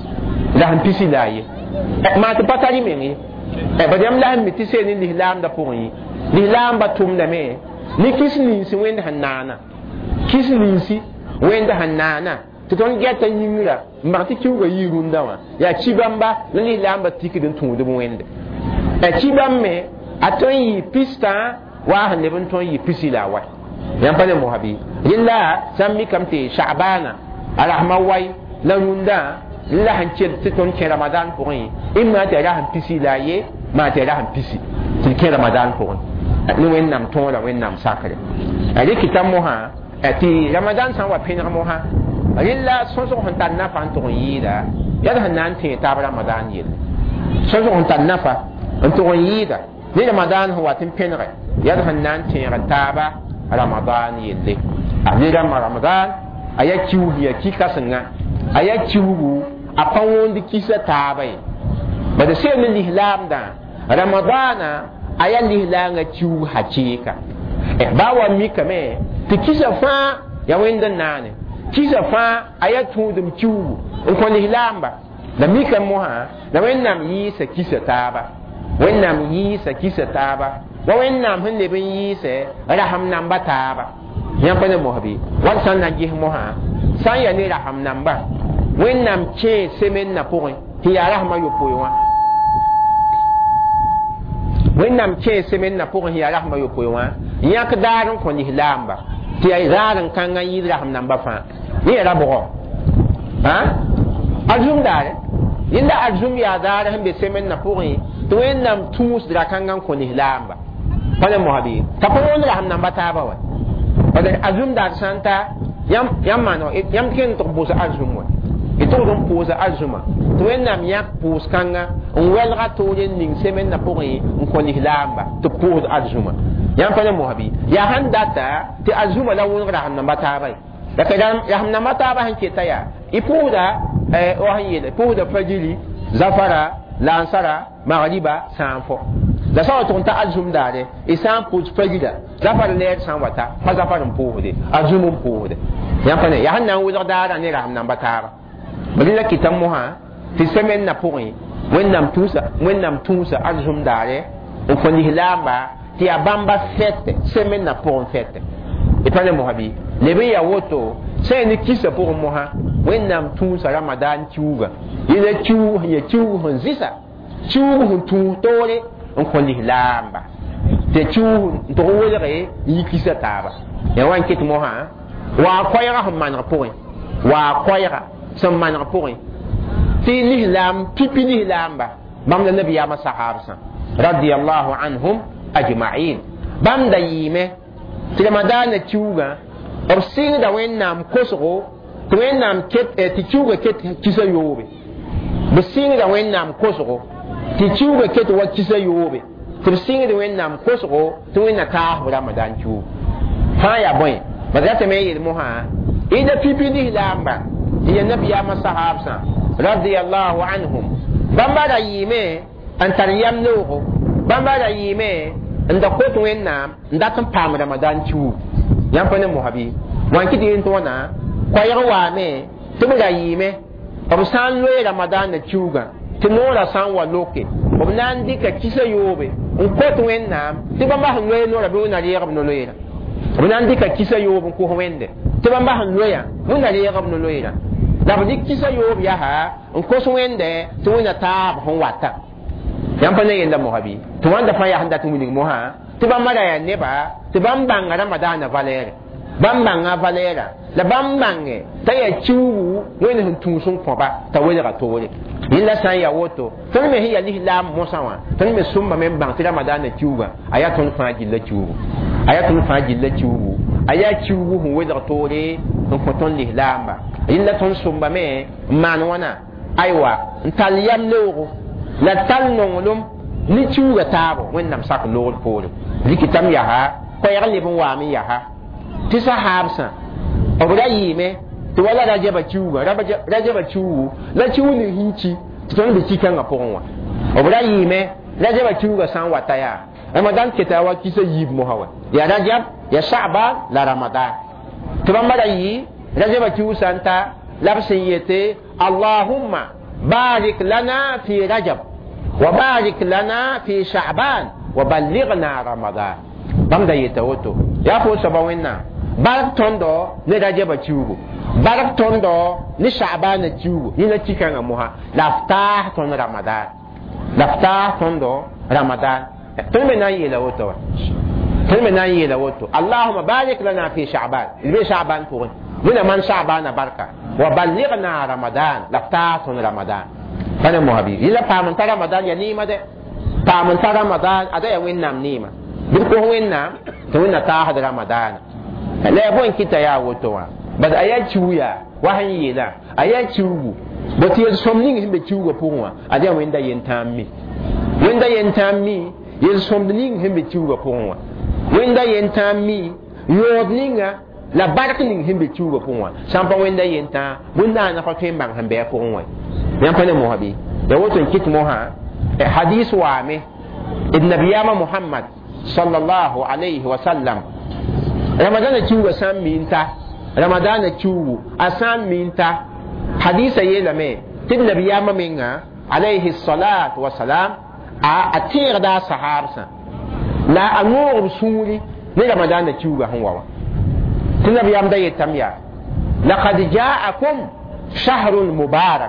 rasm pisi la a ye maa tɩ pa tar y meng ye bad yãmb la sẽn mi tɩ see ne lislaamdã pʋgẽ ye lislaambã tʋmdame ne kis ninsi wẽnd sẽn naana kis ninsi wẽnd sẽn naana tɩ tõnd gɛta yĩngrã n bag tɩ kiuugã yɩɩ rũndã wã yaa ki-bãmba la lislaambã tikd n tũudb wẽnde ki-bãmb me a tõe n yɩ pistã waa sẽn leb n tõe n yɩ pisi la a wa yãmb pa ne mosã bɩ rẽla sãn mikame tɩ sha'baana a rasma wai la rũndã la sẽn kel tɩ tõnd kẽ ramadan pʋgẽ ĩmma tɩ ya ra sẽn pisi la a ye maa tɩ ya ra sẽn pisi tɩ d kẽ ramadan pʋgẽ ne wẽnnaam tõora wẽnnaam sakre a rɩkɩta mosã tɩ ramadan sã n wa pẽneg mosã rẽla sõsg sẽn tar nafa n tʋg n yɩɩda yaa sẽn na n tẽ taab ramadan yelle sõsg sẽn tar nafa n tʋg n yɩɩda ne ramadan sẽn wat n pẽnege yaa sẽn na n tẽeg taaba ramadan yelle a ne rãmba ramadan a ya kiuug ya ki-kãsengã a ya kiuugu a pa wõond kisa taaba ye bad seel ne lislaamdã ramadana a ya lislaangã kiuug hakɩɩka ba wa mikame tɩ kisa fãa ya wẽnd n naane kisa fãa a ya tũudum kiuugu n kõ lislaamba la mika mosã la wẽnnaam yɩɩsa kisa taaba wẽnnaam yɩɩsa kisa taaba wa wẽnnaam sẽn leb n yɩɩsɛ rasm namba taaba yãmb pa ne mos bɩ wal sãn na ges mosã sã n ya ne rasm namba wẽnnaam kẽe semennã pʋgẽ tɩ yaa rasmã yopoe wã wẽnnaam kẽe semennã pʋgẽ tɩ yaa rasmã yopoe wã yãk daar n kõ lislaamba tɩ yaa zaar n kãngã yɩɩd rasm namba fãa yẽ yaa ra bʋgɔ arzum daare yẽnda arzum yaa daar sẽn be semennã pʋgẽ tɩ wẽnnaam tũusd ra-kãngã n kõ lislaamba pa ne mosã bɩ t'a pa wõnd rasm namba taaba wa arzum daar sã n ta yãmb maan yãmb tɩ tɩg pʋʋsa arzum wa y tʋgd n pʋʋsa arzumã tɩ wẽnnaam yãk pʋʋs kãngã n wɛlga toor n ning semennã pʋgẽ n kõ lislaamba tɩ pʋʋsd arzumã yãmb pa ne mosã bɩ yaa sãn data tɩ arzumã la wõneg rasm namba taaba ye rasm namba taaba sẽn keta yaa y pʋʋsda wa sẽn yeele pʋʋsda fajiri zafara lansara magriba sãn fo la sã wa tʋg n ta arzum daare y sã n pʋʋs fajira zafar lɛɛr sã n wa ta pa zafar n pʋʋsde arzum n pʋʋsde yãmb pa ne yaa sẽn na n wʋlg daarã ne rasm namba taaba bali la kɩta mosã tɩ semennã pʋgẽ wẽnnaam tũusa wẽnnaam tũusa arzum daare n kõ lislaamba tɩ yaa bãmba fɛte semennã pʋgẽ fɛte y pa ne mosã bɩ leb n ya woto sã ne kisa pʋgẽ mosã wẽnnaam tũusa ramadan kiuugã yẽla kiuug sẽn ya kiuug sẽn zɩsa kiuug sẽn tũus toore n kõ lislaamba tɩ kiuug n tʋg welge yɩ kisa taaba ya wa n ket mosã waa koɛɛgã sẽn maneg pʋgẽ waa koɛɛga sẽn maneg pʋgẽ tɩ lislaam pipi lislaamba bãmb la nabiyaamã sahabsã radiallahu anhum ajmain bãmb da yɩɩme tɩ ramadaanã kiuugã b sɩngda wẽnnaam kosgo tɩ wẽnnaam tɩ kiuugã ket kisa yoobe b sɩngda wẽnnaam kosgo tɩ kiuugã ket wa kisa yoobe tɩ b sɩngd wẽnnaam kosgo tɩ wẽnna kaasb ramadan kiuug fãa yaa bõe bad ratame n yel mosã ida pipi ni lamba ya nabiyama sahabsa radiyallahu anhum bamba da yime an tariyam logo bamba da yime nda kotu wennam nda kan pam ramadan chu yam pa ne mohabi wan kiti en to na kwayar wa me to da yime ob san lo ramadan na chuga ti nora san wa loke ob nan dika kisa yobe en kotu wennam ti bamba han lo no rabu na riya no loira ob nan dika kisa yobe ko wende ti bamba han loya no na riya no loira da dik kisa yobe ya ha en ko so wende to na ta hon wata yam pa ne yenda mohabi to wanda fa ya handa tumuni mo ha to ba mara ya ne ba to ban ban ramadan na valere ban ban ga valera la ban ban e ta ya chu wani hun tun sun ko ba ta wani ga to wani illa san ya woto to me hiya li la mo sawa to me sumba me ban ti ramadan na chu ga aya ton fa jilla chu aya ton fa jilla chu aya chu hu wani ga to re to ko ton li lamba illa ton sumba me man wana aiwa ntal yam lewo la tal nongolum ni chuga tabo wennam sak lol polo likitam ya ha ko ya le bon wa mi ya ha ti sahabsa obra yime to wala da jaba chuga da jaba chu la chu ni hinchi to bi cikan ga ponwa obra yime da jaba chuga san wata ya ramadan kitawa kisa yib mo hawa ya rajab ya sha'ban la ramadan to ban mara yi da jaba chu santa labsin yete allahumma بارك لنا في رجب وبارك لنا في شعبان وبلغنا رمضان بمدا يتوتو يا فو سباوينا بارك توندو لرجب تشوغو بارك توندو لشعبان تشوغو يلا تشيكان موها لافتاح تون رمضان لافتاح توندو رمضان تلمنا يلا وتو تلمنا يلا وتو اللهم بارك لنا في شعبان اللي شعبان فوق من من شعبان بركه وبلغنا رمضان لفتاتون رمضان فانا مهبي إلا فامن ترى رمضان يا نيمة ده فامن ترى رمضان أدا يا وين نام نيمة بيكون وين نام توين تاهد رمضان لا يبون كتا يا وتوا بس أيات شويا وهن يلا أيات شو بس يسمنين هم بتشوه بوما أدا وين ده ينتامي وين ده ينتامي يسمنين هم بتشوه بوما وين ده ينتامي يودنينga la bark ning himbe chuga pon sampa wenda yenta wenda na fa kem bang hambe pon wa yan pa ne mo habi da woto kit mo ha hadith wa me ibn nabiyama muhammad sallallahu alayhi wa sallam ramadan chuga sam minta ramadan chugu asam minta hadisa yela me ibn nabiyama minga alayhi salatu wa salam a atir da sahabsa la anur suri ni ramadan chuga hanwa النبي يام ده يتميا لقد جاءكم شهر مبارك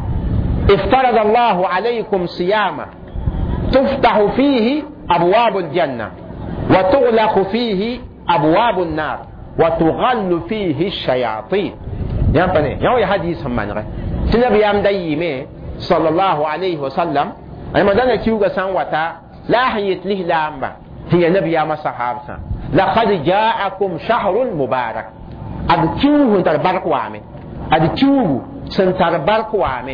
افترض الله عليكم صياما تفتح فيه أبواب الجنة وتغلق فيه أبواب النار وتغل فيه الشياطين يام بني يام يحديث هم من غير النبي يام ده يمي صلى الله عليه وسلم أنا ما دنا كيوغا سان وتا لا حيت له لامبا هي النبي يام صحابة لقد جاءكم شهر مبارك أدتشوه انتر برك وامي أدتشوه سنتر برك وامي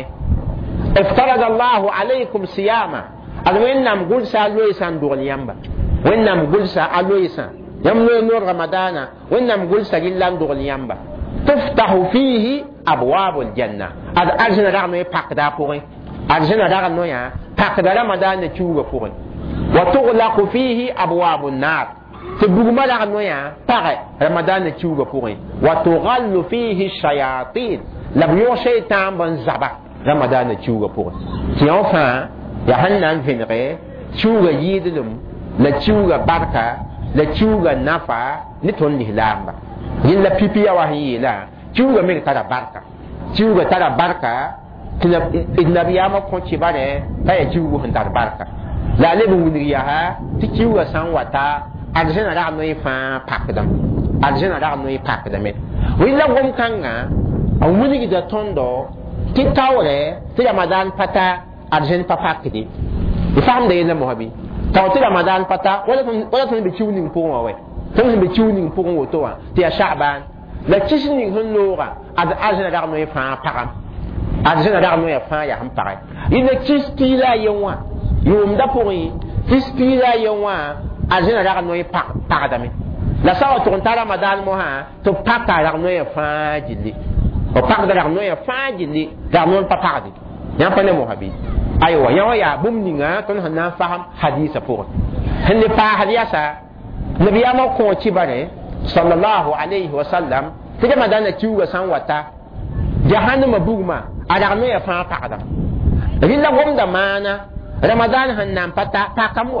افترض الله عليكم صياما أدوين نام قلسا ألويسا دول ينبا وين نام قلسا ألويسا يملو نور رمضان وين نام قلسا جلان دول ينبا تفتح فيه أبواب الجنة أد أرجنا رغنو يباك دا فوري أرجنا رغنو يا باك دا رمضان تشوه فوري وتغلق فيه أبواب النار تبغما لا نويا باغي رمضان تشوغا بوغي وتغل فيه الشياطين لم يو شيطان بن زبا رمضان تشوغا بوغي تي enfin يا هنان فينغي تشوغا يدلم لا تشوغا بركه لا تشوغا نفع نتون لهلامبا يلا بيبي يا وهي لا تشوغا مي ترى بركه تشوغا ترى بركه تنا النبي ما كنت باره تاي تشوغا هندار بركه لا لبو ونيا تشوغا سان وتا aljana da no fa pakdam aljana da no pakdam wi la gom kanga a wuni gi da tondo ti tawre ti ramadan pata arjen pa pakdi ifam de na mohabi taw ti ramadan pata wala wala tun bi chiwni po wa we tun bi chiwni po wo to wa ti sha'ban la chisni hun lora ad aljana da no fa pakam aljana da no fa ya ham pakai ina chisti la yewa yum da po yi chisti la yewa aljana da no pa pakdam la sawa to ta ramadan mo ha to paka la no ya fa jili o pak da no ya fa jili da no pa pa di ya pa ne mo habi aywa ya ya bum ninga ton hanna faham hadisa pour hande pa hadisa nabiya ma ko ci bare sallallahu alaihi wasallam ti ramadan na ciwa san wata jahannama bugma ada no ya fa pa da rilla gomda mana ramadan hanna pata pa kamwa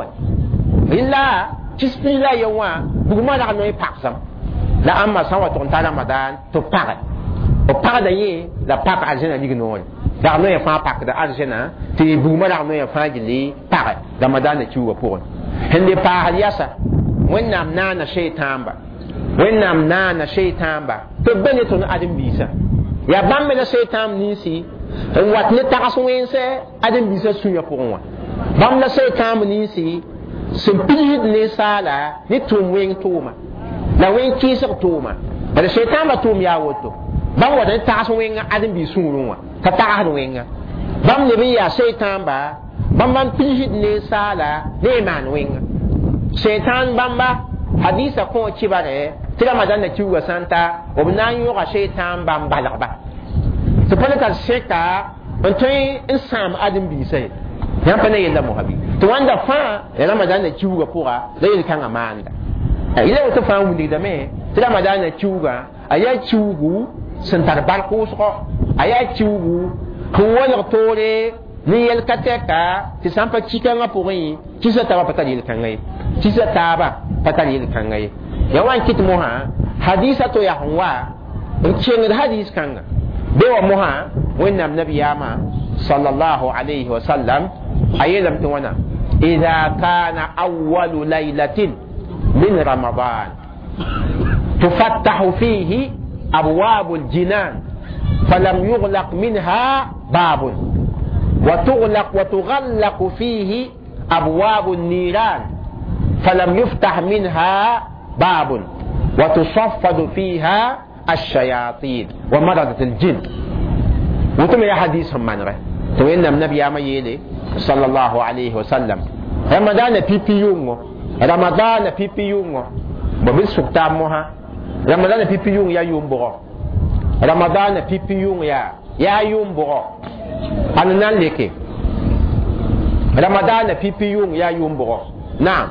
illa kisbila yawa bugma da no ya pa sam la amma san wa ton ta ramadan to pa o pa da yi la pa ka ajena digno da no ya fa pa da ajena ti bugma da no ya fa jili pa ramadan na ciwa pour hande pa hadisa wẽnnaam naana sheitan ba wẽnnaam naana sheitan ba tɩ b be ne tõnd ãdem-biisã yaa bãmb me la sheitan ninsi n wat ne tags wẽnsɛ ãdem-biisã sũyã pʋgẽ wã bãmb la sheitan ninsi sẽn pigsd ninsaala ne tʋʋm wẽng tʋʋma la wẽng kɩɩsg tʋʋma bala sheitan ba tʋʋm yaa woto bãmb wat ne tags wẽngã ãdem-biis sũurẽ wã t'a tagsd wẽnga bãmb leb n yaa sheitan ba bãmb bãmb pigsd ninsaala ne y maan wẽnga shaitan bamba hadisa ko kibare tira madana kiwa santa obnan yoga shaitan bamba lagba to pala ka sheka ontoy insam adam bi sai yan pa ne yalla muhabi to wanda fa yalla madana kiwa pura da yin kan amanda ila to fa wundi da me tira madana kiwa aya kiwu santar barko so aya kiwu ko wala tore ni yel kateka ti sampa chikanga puri kisa taba patali yel kangai kisa taba patali yel kangai ya wan kit moha hadisa to ya hwa in chenga hadis kanga be wa moha wennam nabiyama sallallahu alaihi wasallam ayelam to wana idha kana awwalu laylatin min ramadan tufattahu fihi abwabul jinan falam yughlaq minha babun وتغلق وتغلق فيه أبواب النيران فلم يفتح منها باب وتصفد فيها الشياطين ومرضة الجن وتم يا حديث هم من غير توين النبي يا ميلي صلى الله عليه وسلم رمضان بيبي يوم رمضان بيبي يوم بمن سكتامها رمضان بيبي يوم يا يوم بغو رمضان بيبي يوم يا يا يوم بغو an nan leke ramadan pipi yung ya yumbo na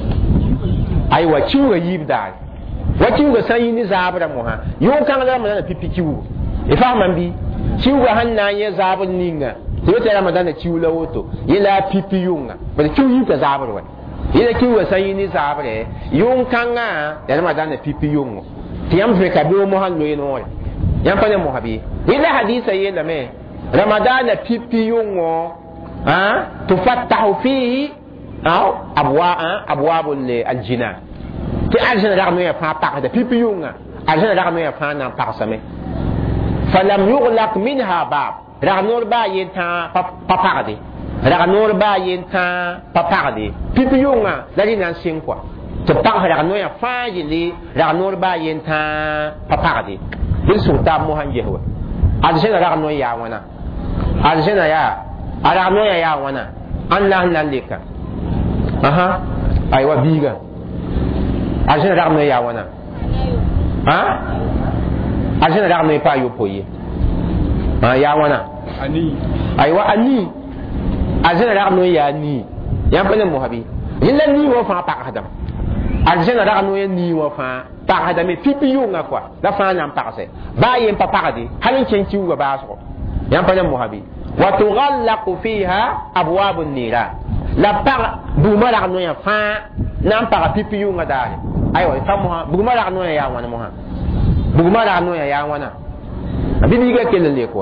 ai wa ciwo yibda wa ciwo sai ni zabra mo ha yung kan ramadan pipi ciwo e fa man bi ciwo hanna ye zabun ninga to ta ramadan ciwo la woto yela pipi yunga ba ciwo yibda zabra wa yela ciwo sai ni zabre yung kan ga ramadan pipi yungo tiyam fe ka bi mo han no yeno yam pa ne mo habi yela hadisa yela me رمضان بيبي يوم ها تفتح فيه أو أبواب أبواب الجنان في الجنة رغم يفعل بعد بيبي يوم الجنة رغم يفعل نام بعسمه فلم يغلق منها باب رغم نور با ينتا بابعدي رغم نور با ينتا بابعدي بيبي يوم لدي نانسين كوا تبقى رغم نور يفعل لي رغم نور با ينتا بابعدي بالسلطان مهان يهوه الجنة رغم نور يعوانا الجنة يا أرغم يا يا وانا الله نلك أها أيوة بيجا الجنة رغم يا وانا ها الجنة رغم يا بايو بوي ها يا وانا أني أيوة أني الجنة رغم يا ني يا بني مهبي إلا ني وفا بعدم الجنة رغم يا ني وفا بعدم في بيونا كوا لا فانا بعسه باين بعدي هل يمكن تيجوا بعسه يا بني مهبي وتغلق فيها أبواب النيران لا بار بومر نويا فا نام بار بيبيو غداري أيوة فمها بومر نويا يا وانا مها بومر نويا يا وانا بيبيجا كيل ليكوا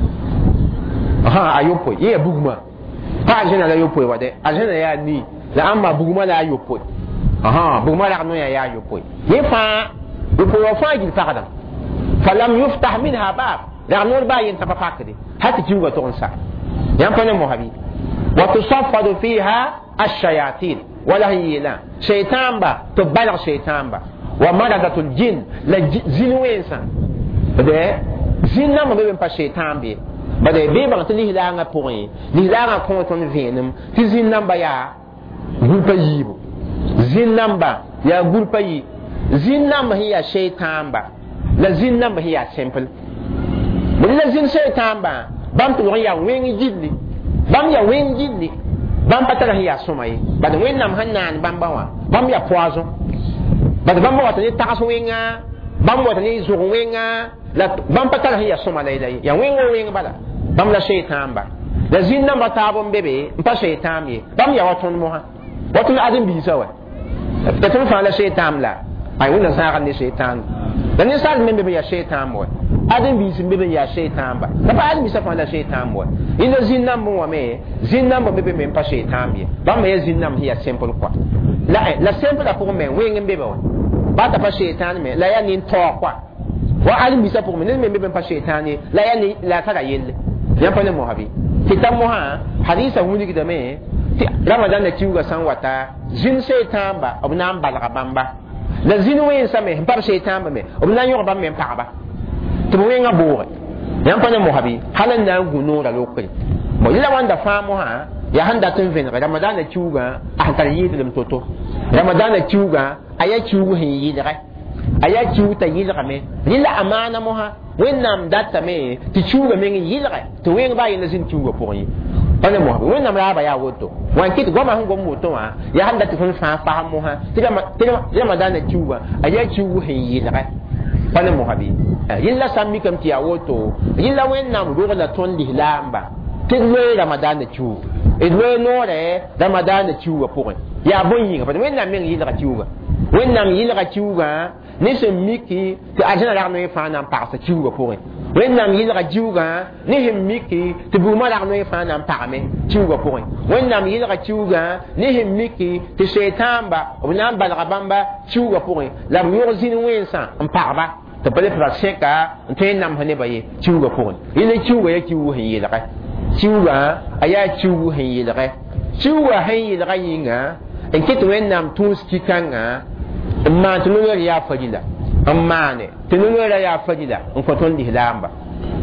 ها أيوبو يه بوما فاجنا لا يوبو وده أجنا يا ني لا أما بوما لا يوبو أها بومر نويا يا يوبو يفا يوبو فاجل فقدم فلم يفتح منها باب لا نور باين تبقى حتى تيوغا تونسا ينفع موهبي وتصفد فيها الشياطين ولا هي لا شيطان با تبلغ شيطان با ومرضة الجن لا زين وينسا بده زين نام بيبن با شيطان بي بده بيبن تلي لاغا بوين لي لاغا كونتون فينم تي زين نام با يا غول با ييبو زين نام با يا غول با يي zinnam hiya shaytan ba la zinnam hiya simple mun la zin shaytan ba bam to ya wen jidli bam ya wen jidli bam patara hiya somay bad wennam hanan bam bawa bam ya poison bad bam wa tani takas wenga bam wa tani zo wenga la bam patara hiya somay dai ya wen wen bala bam la shaytan ba la zinnam ba tabon bebe mpa shaytan ye bam ya waton mo ha waton adam bi sawa ta tun fa la shaytan la ay wona sa kan ni shaytan dan ni sa men bebe ya shaytan mo adam bi sin bebe ya shaytan ba ta ba adam bi sa fa la shaytan mo ina zinnam mo me zinnam mo bebe men pa shaytan bi ba me zinnam hiya simple quoi la la simple la pour me wen bebe wa ba ta pa shaytan me la ya ni to quoi wa adam bi sa pour me ne me bebe pa shaytan ni la ya ni la ta ga yelle ya pa ne mo habi kitam mo ha hadisa wuni ki da me ramadan da kiuga san wata zin shaytan ba abunam balga bamba la zin wen sa me par shaytan ba me abunam yo ba me pa ba to mo nga boore yan pa ne mo habi halan da gunu da lokoi mo ila wanda fa mo ha ya handa tun ven ramadan da kiuga a tar yi dum toto ramadan da kiuga aya kiuga hin yi da aya kiu ta yi da me lila amana mo ha wennam datta me ti kiuga me yi da to wen ba yin zin kiuga pour yi pane mo wennam ra ba ya woto wan kit goma han gom moto wa ya handa tun fa fa mo ha ti ga ramadan da kiuga aya kiuga hin yi da pane mo habi yilla sammi kam ti awoto yilla wennam do la ton di lamba tidwe ramadan da chu edwe no re ramadan da chu pour ya bonyi pa wennam men yilla ka chu wennam yilla ka chu ga ne se miki ti ajana la no fa nan pa sa chu pour wennam yilla ka chu ga ne him miki ti bu ma la no fa nan pa me chu pour wennam yilla ka chu ga ne him miki ti shaytan ba wonnam ba la bamba chu pour la yo zin wensa en pa ba to pale pra seka te nam hane baye ciuga pon ile ciuga ya ciuga hin yela ka ciuga aya ciuga hin yela ka ciuga hin yela ka yinga en kitu wen nam tus kitanga amma tunu ya fajila amma ne tunu ya fajila en ko ton di lamba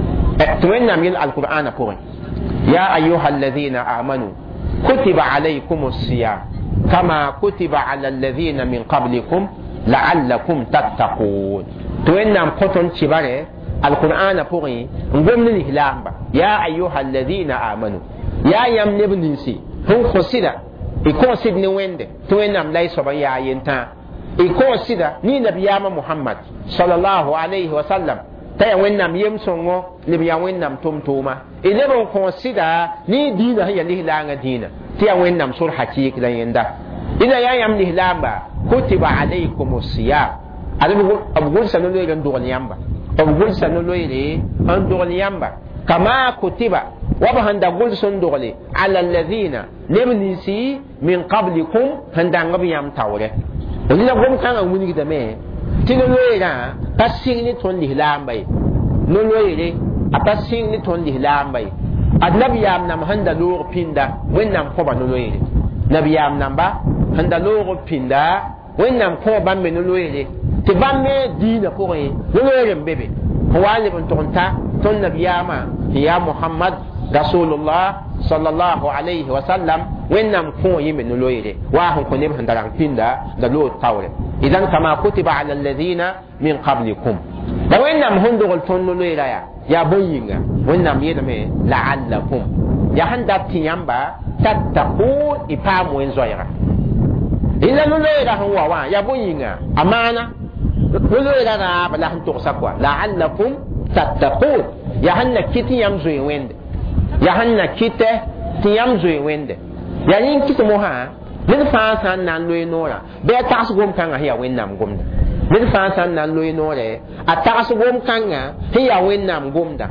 to wen nam yel alqur'ana pon ya ayyuhalladhina amanu kutiba alaykumus siyam kama kutiba ala alladhina min qablikum la'allakum tattaqun to wennam koton cibare alqur'ana pori ngomni lihlamba ya ayyuhal ladina amanu ya yam nebnisi hun khosida e konsid ni wende to wennam lay soba ya yenta e konsida ni nabiyama muhammad sallallahu alaihi wasallam ta wennam yem songo nabiya wennam tumtuma e lebon konsida ni dina ya lihlanga dina ti wennam sur hakik la yenda ina ya yam lihlamba kutiba alaykumus siyam abu gul sanu loyi dan dogal yamba abu gul sanu loyi an dogal yamba kama kutiba wa ba handa gul sun dogale ala alladhina limnisi min qablikum handa ngabi yam tawre dina gum kan an wuni da me tino loyi da passing ni ton di lambai no loyi de a passing ni ton di lambai adnabi yam nam handa lor pinda wennam ko ba no loyi nabi yam namba handa lor pinda wennam ko ba me no loyi ti bamme dina ko yi lolo bebe wali bon tonta ton nabiyama ya muhammad rasulullah sallallahu alaihi wasallam wennam ko yi men loyire wa hon ko ne handaran pinda da lo tawre idan kama kutiba ala alladhina min qablikum da wennam hondo gol ton loyira ya ya boyinga wennam yeda me la'allakum ya handa tiyamba tattaqu ipamu enzoyira ila loyira hon wa wa ya boyinga amana lolo ila na bala han to sakwa la'allakum tattaqun ya hanna kiti yam zoy wende ya hanna kite ti yam zoy wende ya yin kiti mo ha min fa san nan loy nora be tas gom kan ha ya wennam gomda min fa san nan loy nore a tas gom kan ha ya wennam gomda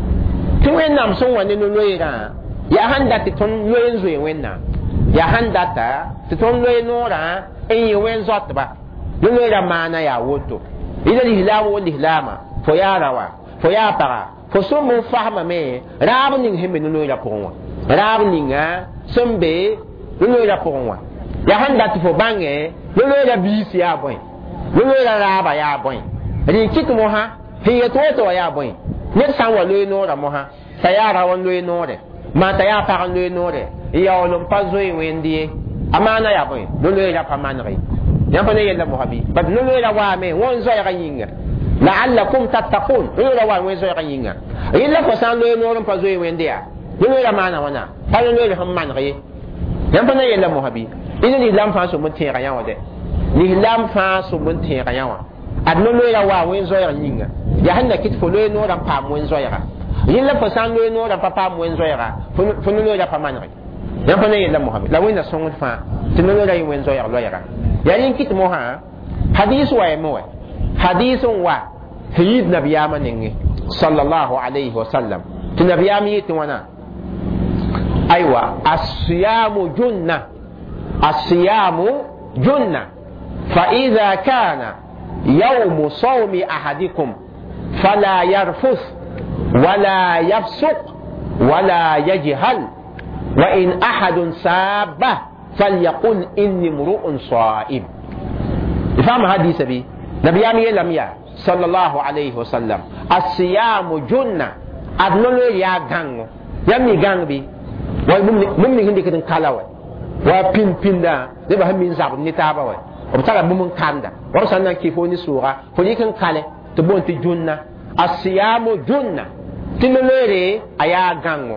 ti wennam son wani no loy ra ya handa ti ton loy zoy wennam ya handa ta ti ton loy nora en yi wen zot ba lolo da mana ya woto ila lihlamu wa lihlama fo ya rawa fo ya para fo so mo fahma me rab ning hembe lolo da ponwa rab ninga sombe lolo da ponwa ya handa ti fo bange lolo da bisi ya boy lolo da raba ya boy ri kitu mo ha hiya to to ya boy ne san wa lolo no da mo ha sayara won lolo no de ma ta ya para lolo no de ya olum pazo yi wendi amana ya boy lolo da pamanri yãmb pa ne yella mohabi bad no le la wa me won zo ya yinga la'allakum tattaqun no la wa won zo ya yinga yella ko san lo no pa zo wende ya no le la mana wana pa no le ham man re yãmb pa ne yella mohabi ina ni lam fa so mun tẽega yã wã de ni lam fa so mun tẽega yã wã ad no le la wa won zo ya yinga ya hanna kit fo le no ram pa won zo ya yella ko san lo no ram pa pa won zo ya fo no le la pa man re yãmb pa ne yella mohabi la wẽnna sõngd fãa tɩ no le la won zo ya lo ya ya yin kit mo ha hadis wa mo hadis wa sayyid nabiyama ningi sallallahu alayhi wa sallam ti nabiyami yiti wana aywa as-siyamu junna as-siyamu junna fa idha kana yawm sawmi ahadikum fala yarfus wala yafsuq wala yajhal wa in ahadun sabah فليقل إني امرؤ صائم فهم حديث بي نبي أمي لم يا صلى الله عليه وسلم الصيام جنة أدنو يا غانغ يمي غانغ بي ومن هندي كدن كلاوي وبين بين دا دبا هم من زاب نتابا وي وبتاع بمن كاندا ورسنا كيفوني سورة فني كان كاله تبون تجنة الصيام جنة تنولي أيا غانغ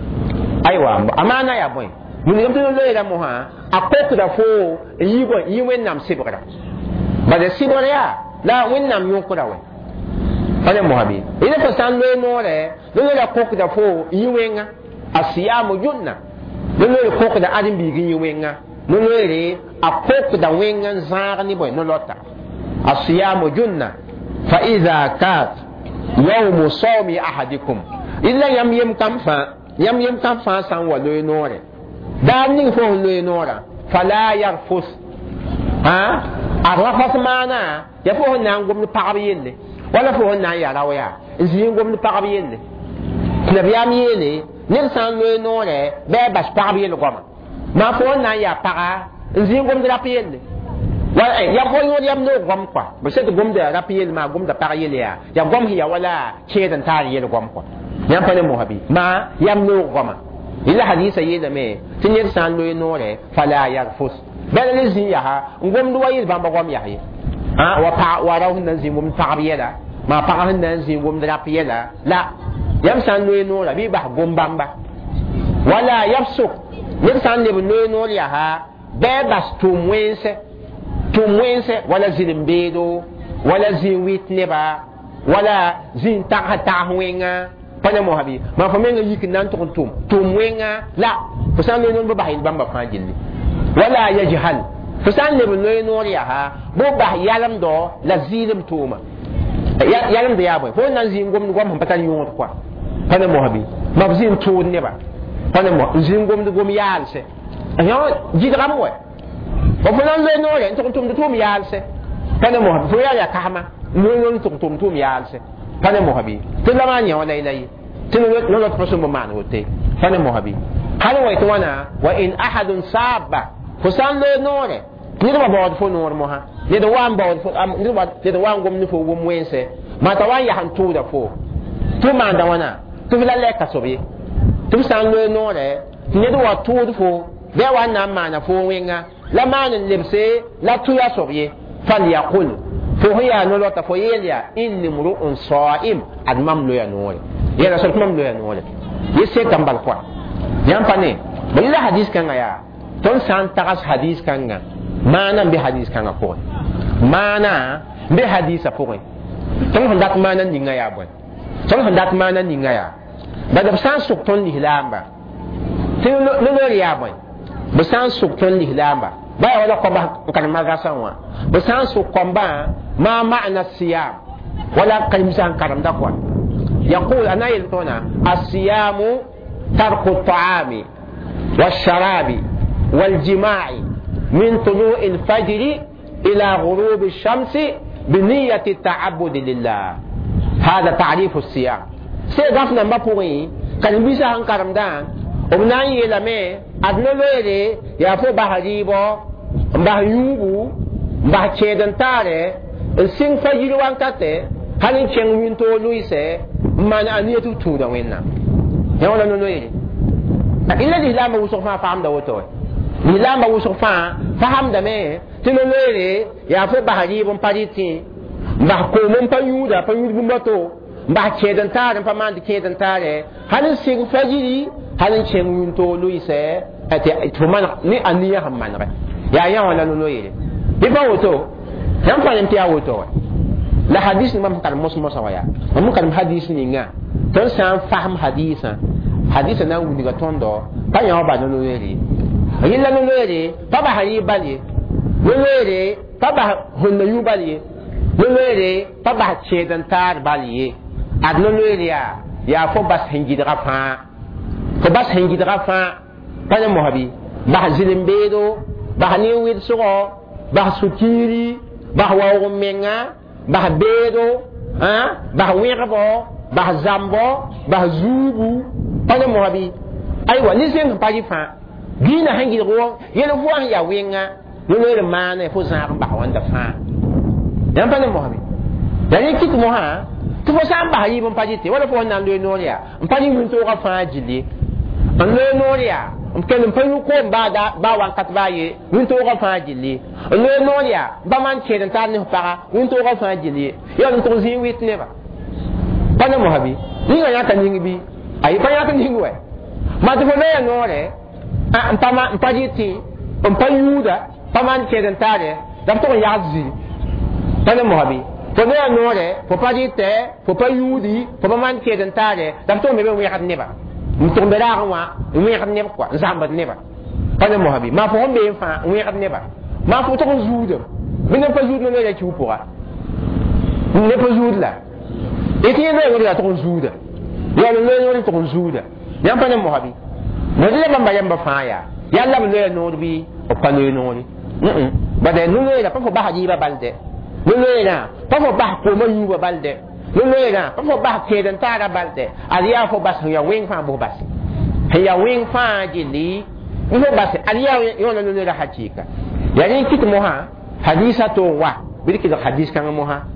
أيوة أمانة يا بوي mun yam tɩ loe rãmb wã a kokda fo n yi bõe yɩ wẽnnaam sɩbgra bala sɩbr yaa la wẽnnaam yõkda wɛ pa ne mosã bɩ yẽla fa sã n loe noorɛ loe la kokda fo n yi wẽnga a sɩyaamu junna loe kokda ãdem-biig n yi wẽnga loe a kokda wẽnga n zãag ne bõe no lɔta a sɩyaamu junna fa ida kat yaumu sawmi ahadikum illa yam yem kam fãa yam yem kam fãa sã n wa loe noorɛ دام نين فوق لوي نورا فلا يرفس ها الرفس معنا يفوه نان قوم نبقبيين ولا فوه نان يا راويا زين قوم نبقبيين نبيام يلي نرسان لوي نورا باباش بقبيين قوم ما فوه نان يا بقى زين قوم درابيين ولا يا فوه يور يام نو قوم قوا بس انت قوم درابيين ما قوم دبقيين يا يا قوم هي ولا كيدن تاري يل قوم قوا يام فني موهبي ما يام نو قوم إلا حديث يدا مي تنير سان لوي نوري فلا يرفس بل لزي يها نقوم دوائي البام بقوم يحي ها وطع وراو ننزي ومن طعبيلا ما طعه ننزي ومن درابيلا لا يمسان لوي نوري بيبح قوم بامبا ولا يفسق نرسان لوي نوري يها بيبس توموينس توموينس ولا زين بيدو ولا زين ويت نبا ولا زين تاها تاهوينga pana mo habi ma fa menga yik nan to tum tum wenga la fusan le non ba bahil bamba fa jilli wala yajhal fusan le no no ya ha bo bah yalam do la zilim tuma yalam da ya boy fo nan zin gom gom patan yong ko pana mo habi ma zin tu ne ba pana mo zin gom gom yalse ya jidram we bo funan le no ya to tum tum yalse pana mo habi fo ya ya kahma no no to tum tum yalse pane mohabi to la manya wala ilay tinu no lot faso mo man wote pane mohabi halo wa itwana wa in ahadun sabba fusan lo nore ni do ba fo nor moha ni do wan ba fo ni do ba ni do wan gom ni fo wom wense ma ta wan ya han tu da fo tu man da wana tu la le ka sobi tu san lo nore ni do wa tu do fo be wan na ma na fo wenga la man lebse la tu ya sobi fal yaqul فهي نلوت فويليا إني امرؤ صائم أدمم له ينور يا رسول الله له ينور يسير كم بالقوا يام فني بلا حديث كان يا تون سان تغس حديث كان ما نم بحديث كان أقول ما نا بحديث أقول تون هندات ما نن نيجا يا بون تون هندات ما نن نيجا يا بدر سان سكتون لهلامبا تون لولو يا بون بسان سكتون لهلامبا باي ولا قبا كان ما غاسوا بسان سكومبا ما معنى الصيام ولا كلمسان كرم دقوا يقول أنا يلتونا الصيام ترك الطعام والشراب والجماع من طلوع الفجر إلى غروب الشمس بنية التعبد لله هذا تعريف الصيام سيغفنا مبوغي كلمسان كرم دان ومنان يلمي أدنو ليري يفو بحريبو mbah yubu mbah chedan tare sing fajiri wankate halin cheng winto luise man aniyatu tuda wenna ya wala no noyi illa di lama wuso fa fam da woto ni lamba wusuk fa faham da me tilo lere ya fo bahari bon pariti ba ko mon pa yuda pa yuda bumbato ba kedan tare pa man kedan tare halin sig fajiri halin chemun to luise ate to man ni aniya hamman ya ya wala no yele bi ba woto yan fa yanti awoto la hadis ni mam kan mos mos waya mam kan hadis ni nga ton san faham hadisa hadisa na wuni ga tondo pa ya ba no yele yilla no yele pa ba hari bali no yele pa ba hunna yu bali no yele pa ba chedan tar bali ad no yele ya ya fo bas hingi da fa fo bas hingi da fa pa mo habi ba zilim bedo ba ni wid so ba sukiri ba wa menga ba bedo ha ba wego ba zambo ba zubu pa mo habi ai wa ni sen pa ji fa gina hangi ro yele vo ya wenga no le mane fo sa ba wanda fa dan pa mo habi dan ni kit mo ha to fo sa ba yi bon pa ji te wala fo nan le no ya pa ni mun to ka fa jili an le no ya am ken pa yu ko ba da ba wan kat ba ye mun to ka fa jili an le no ya ba man ke dan ta ni para mun to ka fa jili ya mun to zi wit ne ba pa mo habi ni ga ya kan ni bi ai pa ya kan ni we ma to fo le no le a mpama mpajiti mpa yuda paman keden tare da to yazi tane mohabi to ne anore fo pajite fo pa yudi fo paman keden tare da to mebe wi hat neba mto mbera wa wi hat neba kwa zambat neba tane mohabi ma fo hombe fa wi hat neba ma fo to zuude bina pa zuude no le ci upora ne pa zuude la etiye ne ngori da to zuude ya le le ngori to zuude ya pa ne mohabi modele bamba yamba faya yalla bele no bi o palo no ni mm bade no le la pafo bahaji ba balde no le na pafo bah ko mo yuba balde no le na pafo bah ke dan tara balde aliya fo bas ya wing fa bo bas ya wing fa jili ni bas aliya yo no le la hakika yani kit mo ha hadisa to wa bilki da hadis kan mo ha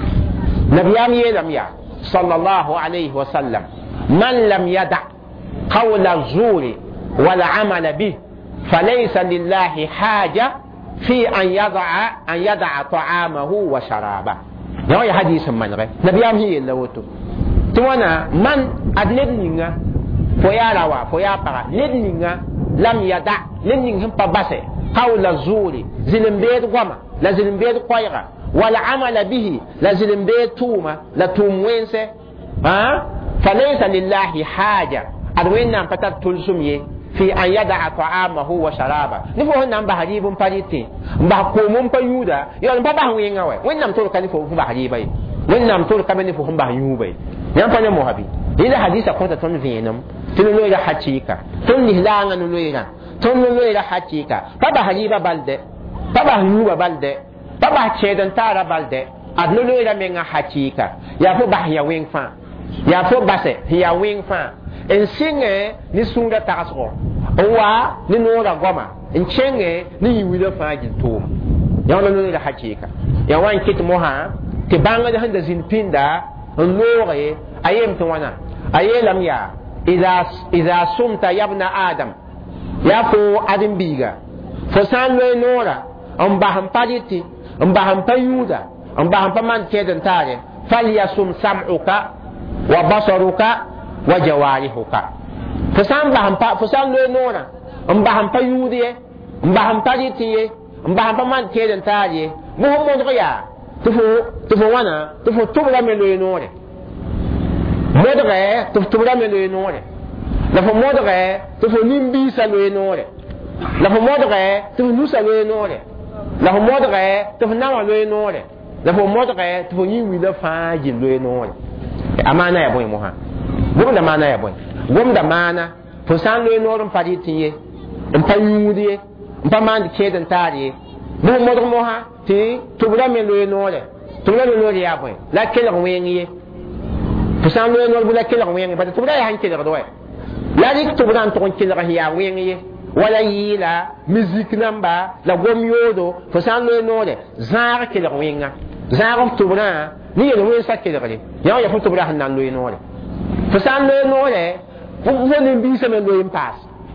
nabiyam ye lam ya sallallahu alaihi wasallam man lam yada قول الزور والعمل به فليس لله حاجة في أن يضع أن يدع طعامه وشرابه. يا حديث من غير نبي أمي اللوتو. توانا من أدلنينا فيا روا فيا برا لنينا لم يدع لنينا بباسه قول الزور زلم بيت قما لا زلم بيت قيرة والعمل به لا زلم بيت توما لا توم وينسه ها فليس لله حاجة adwen nan patat tulsum ye fi an yada ta'amahu wa sharaba ni fo nan ba haribun parite ba ko mun pa yuda yo ba ba wenga we wen nam to kan fo ba hariba yi wen nam to kan ni fo ba yuba yi yan pa ne mo habi ila hadisa ko ta ton venam tin lo ila hakika ton ni langa no lo ila ton lo ila hakika ba ba hariba balde ba ba yuba balde ba ba chedan tara balde ad lo ila menga hakika ya fo ba ya wen fa ya fo base ya wen fa en singe ni sunga taasgo wa ni nora goma en chenge ni yiwila faji to ya wala no da hakika ya wan kit moha te banga da handa zin pinda on lore ayem to wana ayelam ya idha idha sumta ya ibn adam ya ko adam biga fo san lo nora on ba ham paditi on ba ham payuda on ba ham paman keden tare falyasum sam'uka wa basaruka wa jawarihuka fasan ba hampa fasan lo nona am ba hampa yudiye am ba hampa ditiye am ba hampa man keden tariye muhammad ya tufu tufu wana tufu tubra me lo nore modre tufu tubra me lo nore la fo modre tufu nimbi sa lo nore la fo modre tufu nusa lo nore la fo modre tufu nawa lo nore la fo modre tufu yiwi la faaji lo nore amana ya boy moha gom da mana ya boy gom da mana fo san lo norum paditiye en payudi en pamande keden tariye bo modro moha ti tubra me lo nore tubra lo nore ya boy la kele wengi fo san lo nore bu la kele wengi ba tubra ya hanke da doy la dik tubra to kon kele ya wengi wala yila musique namba la gom yodo fo san lo nore zar kele wenga zarum tubra ni yelo wen sakke de ya ya fo tubra hanan lo nore fasan lo no le fo fo ni bi se men lo impas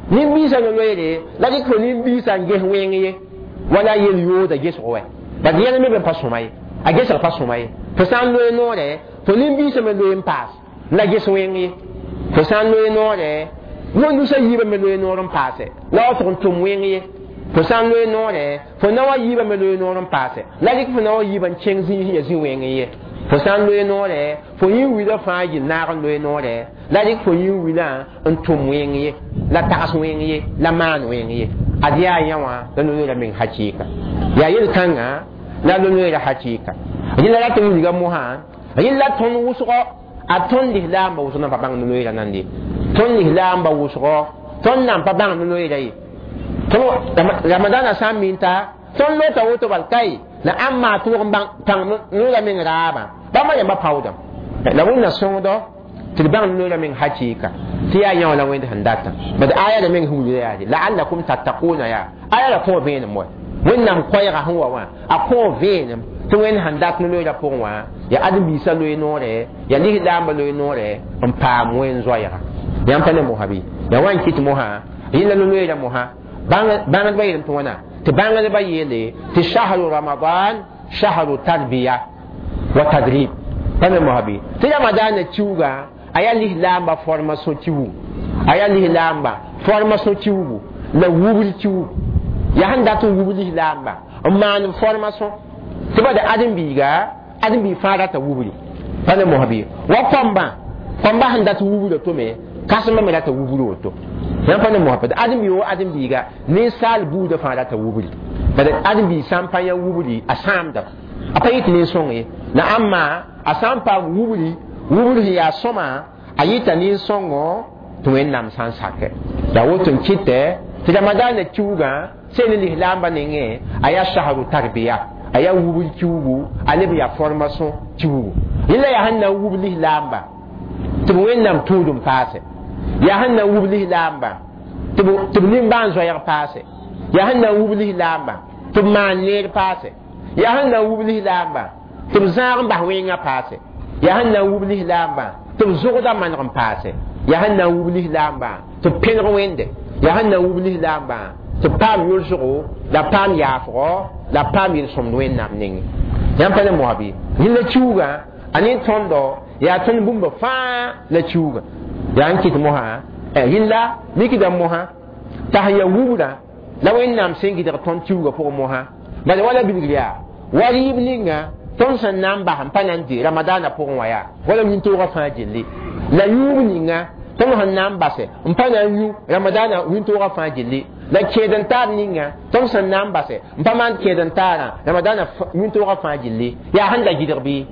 nin bisa no loere la dik fo nin bisa nge wenge wala yel yo da ges owe ba yel me be pasumai a ges pa sumai fo san lo no re fo nin bisa me lo en pass la ges wenge fo san lo no re no nu sa yiba me lo no ron passe la to tum wenge fo san lo no re fo na wa yiba me lo no ron passe la dik fo na wa yiba cheng zi ya zi wenge fo san lo no re fo yin wi da fa ji na ron lo no re la dik fo yin wi la en tum wenge la taas wenge la man wenge adiya yawa da no la min hakika ya yel kanga la no la hakika yin la to ni ga mo ha yin la ton wuso a ton di la ba wuso na pa bang no la nandi ton ni la ba wuso ton na pa bang no la yi to ramadan sam minta ton lo ta woto bal kai la amma to bang tang no la min raba ba ma ya ba pauda la wonna songo tilbang no la min hakika tiya yaw la wende handata bad aya da min hu ya la'allakum tattaquna ya aya la ko ben mo wennam koyra huwa wa a ko ben to wen handat no la po wa ya adbi sa lo no re ya li damba lo no re on pa mo en zoya yam tane mo habi ya wan kit mo ha illa lo lo mo ha bang bang ba yin to wana te bang le ba yele te shahru ramadan shahru tarbiya wa tadrib tane mo habi te ramadan na chuga aya li lamba formation tiwu aya li lamba formation tiwu la wubul tiwu ya handa to wubul lamba man formation to ba da adin biga adin bi fara ta wubuli bana mo habi wa kwamba kwamba handa to wubul to me kasama me ta wubul to yan fa ne mo habi adin bi wo adin biga ni sal bu da fara ta wubuli ba da adin bi sampa ya wubuli asamda apayi ne songe na amma asampa wubuli wubuli ya soma ayita ni songo to en nam san sake da wotun kite ti ramadan na chuga sene ni lamba ninge aya shahru tarbiya aya wubuli chugu alebi ya formation chugu illa ya hanna wubuli lamba to en nam tudum passe ya hanna wubuli lamba to to nim ban zo ya passe ya hanna wubuli lamba to man ne passe ya hanna wubuli lamba to zar ba wenga passe ya hanna wubli lamba to zugoda man ram passe ya hanna wubli lamba to penro wende ya hanna wubli lamba to pam yul zugo la pam ya fro la pam yul som wen nam ning yam pa mo abi ni la chuga ani tondo ya ton bumba fa la chuga ya anki to mo ha e yilla miki da mo ha tahya wubuda la wen nam sengi da ton chuga po mo ha ba wala bilgiya wali ibninga ton san namba han panandi ramadana po waya wala min to ga fa jilli la yubninga ton han namba se mpana yu ramadana min to ga fa jilli la kedan tar ninga ton san namba se mpaman kedan tara ramadana min to ga fa jilli ya handa gidirbi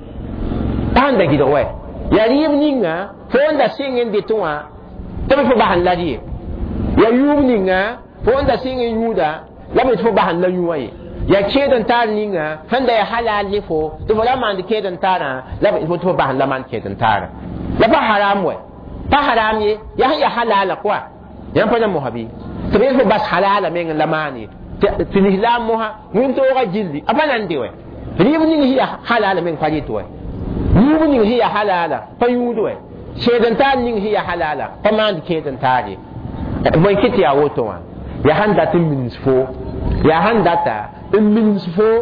handa gidirwe ya yubninga fonda singen de toa to fo ba han ladi ya yubninga fonda singen yuda la mi fo ba han la yuwaye ya kedan tar ninga handa ya halal ni fo to wala man kedan tara la ba to ba la man kedan tara la ba haram we ba haram ye ya ya halal kwa yan fa mo habi to be fo bas halal men la mani tin islam mo ha mun to ga jilli abanan de we ribu ni ya halal men fa to we ribu ni ya halal fa yudo we kedan tar ni ya halal fa man kedan tare mo kiti ya woto wa ya handa tin min fo ya handa ta min fo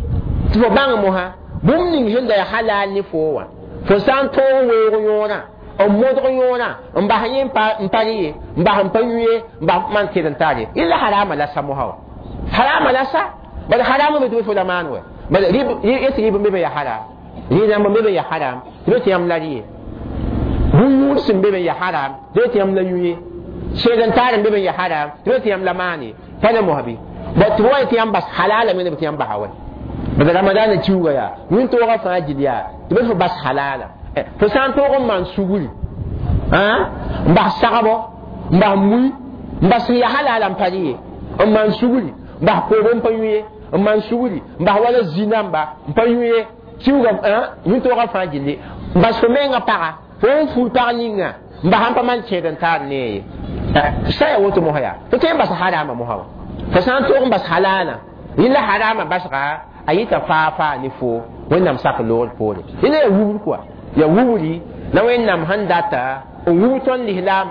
to bang mo ha bum ning hinda ya halal ni fo wa fo san to we ro yona o mo do yona mba hayin pa mpari mba han panyue mba man kedan tare illa harama la samu ha harama la sa bal harama be do fo da man we bal rib yesi rib be ya haram ni na be be ya haram do ti am la ri bu yur sim be be ya haram do ti am la yuye kedan tare be be ya haram do ti am la mani fa na mo habi but why ti am bas halala men ti am ba hawa bada ramadan ciuga ya min to ga fa jidiya to be bas halala to san to ko man suguri ha mba sagabo mba muy mba si halala mpari man suguri mba ko bon panyuye man suguri mba wala zinamba panyuye ciuga ha min to ga fa jidi mba so menga para fo fu tarninga mba han pa man chedan tar ne sai woto mo haya to te bas halama mo hawa fasan to bas halana illa harama basqa ayita fafa ni fo wonnam sak lol pole ila ya wubul kwa ya wubuli na wonnam handata o wuton li lamba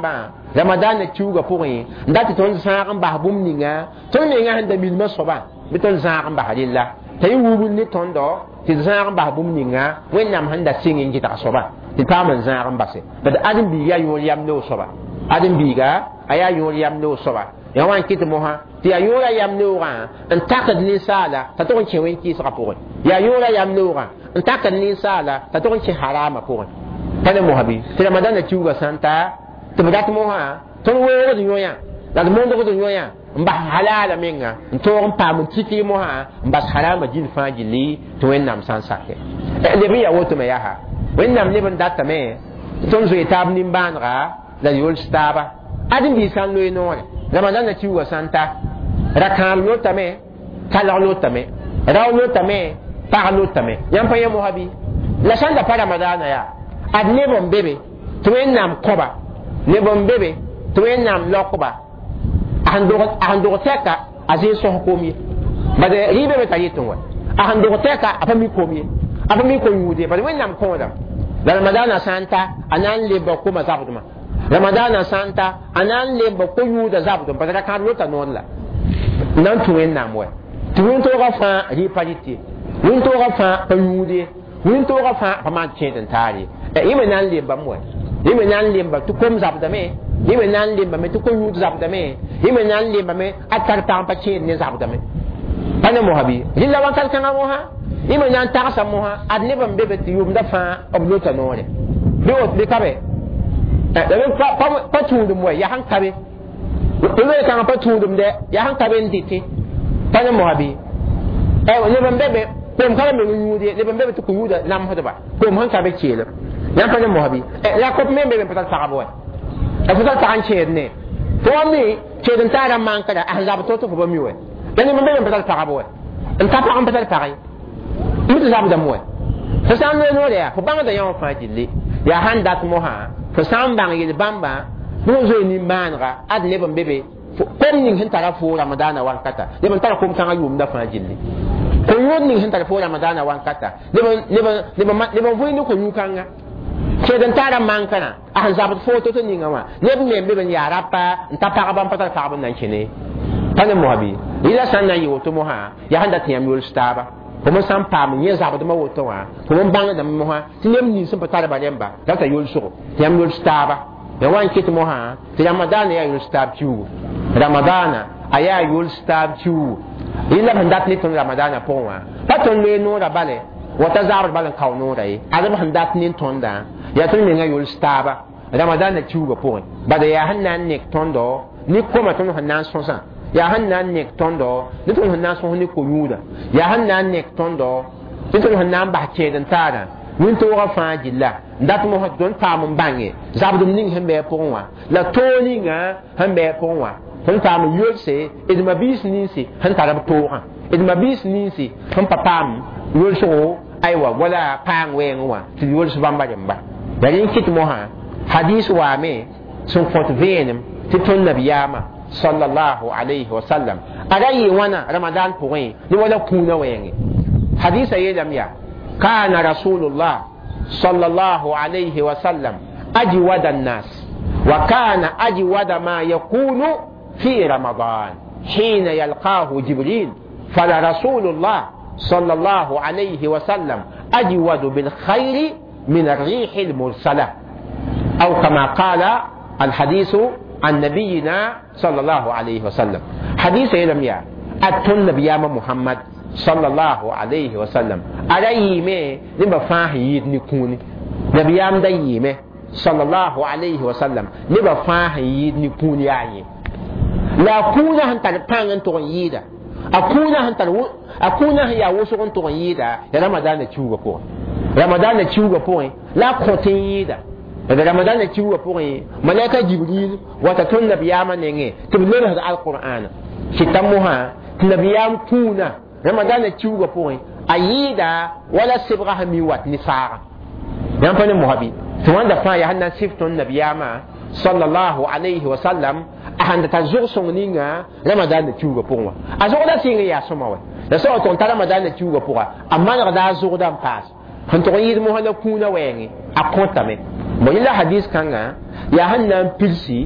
ramadan na chuga pʋgẽ dat tõnd sãag n bas bũmb ninga tõnd menga sẽn da milmã soaba bɩ tõnd zãag n bas rella t'a yɩ wubl ne tõndɔ tɩ d zãag n bas bũmb ninga wẽnnaam sẽn da sɩng n gɩtg soaba tɩ paam n zãag n base bad ãdem-biig yaa yõor yam ne soaba ãdem-biiga a yaa yõor yam ne soaba ya wa n kɩt mosã tɩ yaa yõora yam neoogã n takd ninsaala t'a tʋg n kẽ wẽn-kɩɩsgã pʋgẽ yaa yõora yam neoogã n takd ninsaala t'a tʋg n kẽ haraamã pʋgẽ pa ne mosã bɩ tɩ ramadan na kiuugã sã n ta tɩ b dat mosã tõnd weoogd yõ-yã la d mondgd yõ-yã n bas halaala menga n toog n paam n tik y mosã n bas haraamã gĩnd fãa gilli tɩ wẽnnaam sã n sake leb n ya wotame yaa wẽnnaam leb n datame tõnd zoe taab nimbãanega la yols taaba ãdem-biig sã n loe noore ramadan na kiuugã sã n ta ra-kãab lotame kalg lotame rao lotame pag lotame yãmb pa yẽ mosã bɩ la sãn da pa ramadaana yaa ad neb n bebe tɩ wẽnnaam kõba neb n bebe tɩ wẽnnaam lɔkba a sẽn dog tɛka a zɩɩ sõs kom ye bad rɩ bebe t'a yetẽ wa a sẽn dog tɛka a pa mi kom ye a pa mi ko yũud ye bad wẽnnaam kõodam la ramadaana sã n ta a na n lebba koma zabdmã ramadaana sã n ta a na n lebba ko yũuda zabdem bad ra-kãad lota nood la n na n tũ wẽnnaam wɛ tɩ wẽn-toogã fãa rɩ pa rɩt ye wẽn-toogã fãa pa yũud ye wẽn-toogã fãa pa maan kẽed n taar ye yẽ me na n lembame wɛ yẽ me na n lemba tɩ kom zabdame yẽ me na n lembame tɩ ko yũud zabdame yẽ me na n lembame a tar tãag pa kẽed ne zabdame pa ne mosã bɩ rɩla wãnkat kãngã mosã yẽ me na n tagsa mosã ad neb n bebe tɩ yʋmda fãa b lota noore bɩ wot bɩ kabe pa tũudum wɛ yaa sẽn kabe loe kãngã pa tũudum dɛ yaa sẽn kabe n dɩtẽ pa ne mosã bɩ neb n bebe kom kala me yũud ye neb n bebe tɩ ko yũuda namsdba kom sẽn kabe keelem yãmb pa ne mosã bɩ la kop me n bebe n pa tar pagb wɛ a fo tar pag n kẽed ne fo wa mi keed n taara n maan kada a sẽn zab to tɩ fo pa mi wɛ la neb n bebe n pa tar pagb wɛ n ta pag n pa tar pag ye mi tɩ zabdame wɛ fo sã n loe noore yaa fo bãngda yã wã fãa gilli yaa sãn dat mosã fo sã n bãng yel bãmba bɩ f zoe nin-bãanega ad neb n bebe kom ning sẽn tara fo ramadaana wãnkata neb n tara kom-kãngã yʋʋmdã fãa gilli ko yõod ning sẽn tara fo ramadaana wãnkata neb n vʋɩ ko yũ-kãngã keed n taara mankãna a sẽn zabd footo tɩ ninga wã neb me n bebe n yaa rapa n ta pagba n pa tar pagb n na n kẽne pa ne mosã bɩ yɩla sã n na n yɩ woto mosã yaa sẽn dat tɩ yãmb yols taaba fo me sã n paam yẽ zabdmã woto wã fo me bãngdame mosã tɩ neb nins sẽn pa tarba rẽmba la t'a yolsgo tɩ yãmb yols taaba ya wa n kɩt mosã tɩ ramadaana yaa yols taab kiuugu ramadaana a yaa yols taab kiuugu yɩla sẽn dat ne tõnd ramadaana pʋgẽ wã pa tõnd loe noora bale wata zaabd bal n kao noora ye adb sẽn dat ne tõndã yaa tõnd menga yols taaba ramadaana kiuugã pʋgẽ bala yaa sẽn na n nek tõndɔ ne koma tõnd sẽn na n sõsã yaa sẽn na n nek tõndɔ ne tõnd sẽn na n sõs ne ko-yũuda yaa sẽn na n nek tõndɔ ne tõnd sẽn na n bas keed n taarã wẽn-toogã fãa gilla n dat mosã tɩ tõnd paam n bãnge zabdem ning sẽn bɩ a pʋgẽ wã la toog ninga sẽn bɩ a pʋgẽ wã tõnd paam n yolse d mabiis ninsi sẽn tar b toogã d mabiis ninsi sẽn pa paam yolsgo aywa wala paang wɛɛngẽ wã tɩ d yols bãmba rẽmba la rẽ n kɩt mosã hadis waame sẽn kõt vẽenem tɩ tõnd nabiyaamã sallallahu alayhi wa sallam ada yɩ wãna ramadan pʋgẽ ne wala kũunã wɛɛngẽ hadisa yeelame yaa kana rasulullah sallallahu alayhi wa sallam ajwada annas wa kana ajwada ma yakunu fi ramadan hina yalqaahu jibril fala rasulullah صلى الله عليه وسلم أجود بالخير من الريح المرسلة أو كما قال الحديث عن نبينا صلى الله عليه وسلم حديث يلم يا أتون نبي محمد صلى الله عليه وسلم عليه مي لما فاهي نكوني نبي دا يمي صلى الله عليه وسلم لما فاهي نكوني يعني لا كونا هنتال بانغن تغن يدا akuna hantar akuna ya woso kon to yida ya ramadan na ciuga po ramadan na ciuga po la khotin yida da ramadan na ciuga po malaika jibril wata tun nabiyama nenge tibulur da alquran kitamuha nabiyam kuna ramadan na ciuga po ayida wala sibra hami wat ni sara yan fa ne muhabi to wanda fa ya hanna siftun nabiyama sallallahu alayhi wa sallam ahanda ta zog sõngninga ramadan na kiuga pʋgẽ a zogda sɩnga yaa sõma wɛ la sã tõnd ta ramadan na kiuga pʋga a manegda a zogda n paas sẽn tʋg n yɩɩd mosã la kũunã wɛɛngẽ a kõtame bõ yẽla hadis kãngã yaa sẽn na n pilsi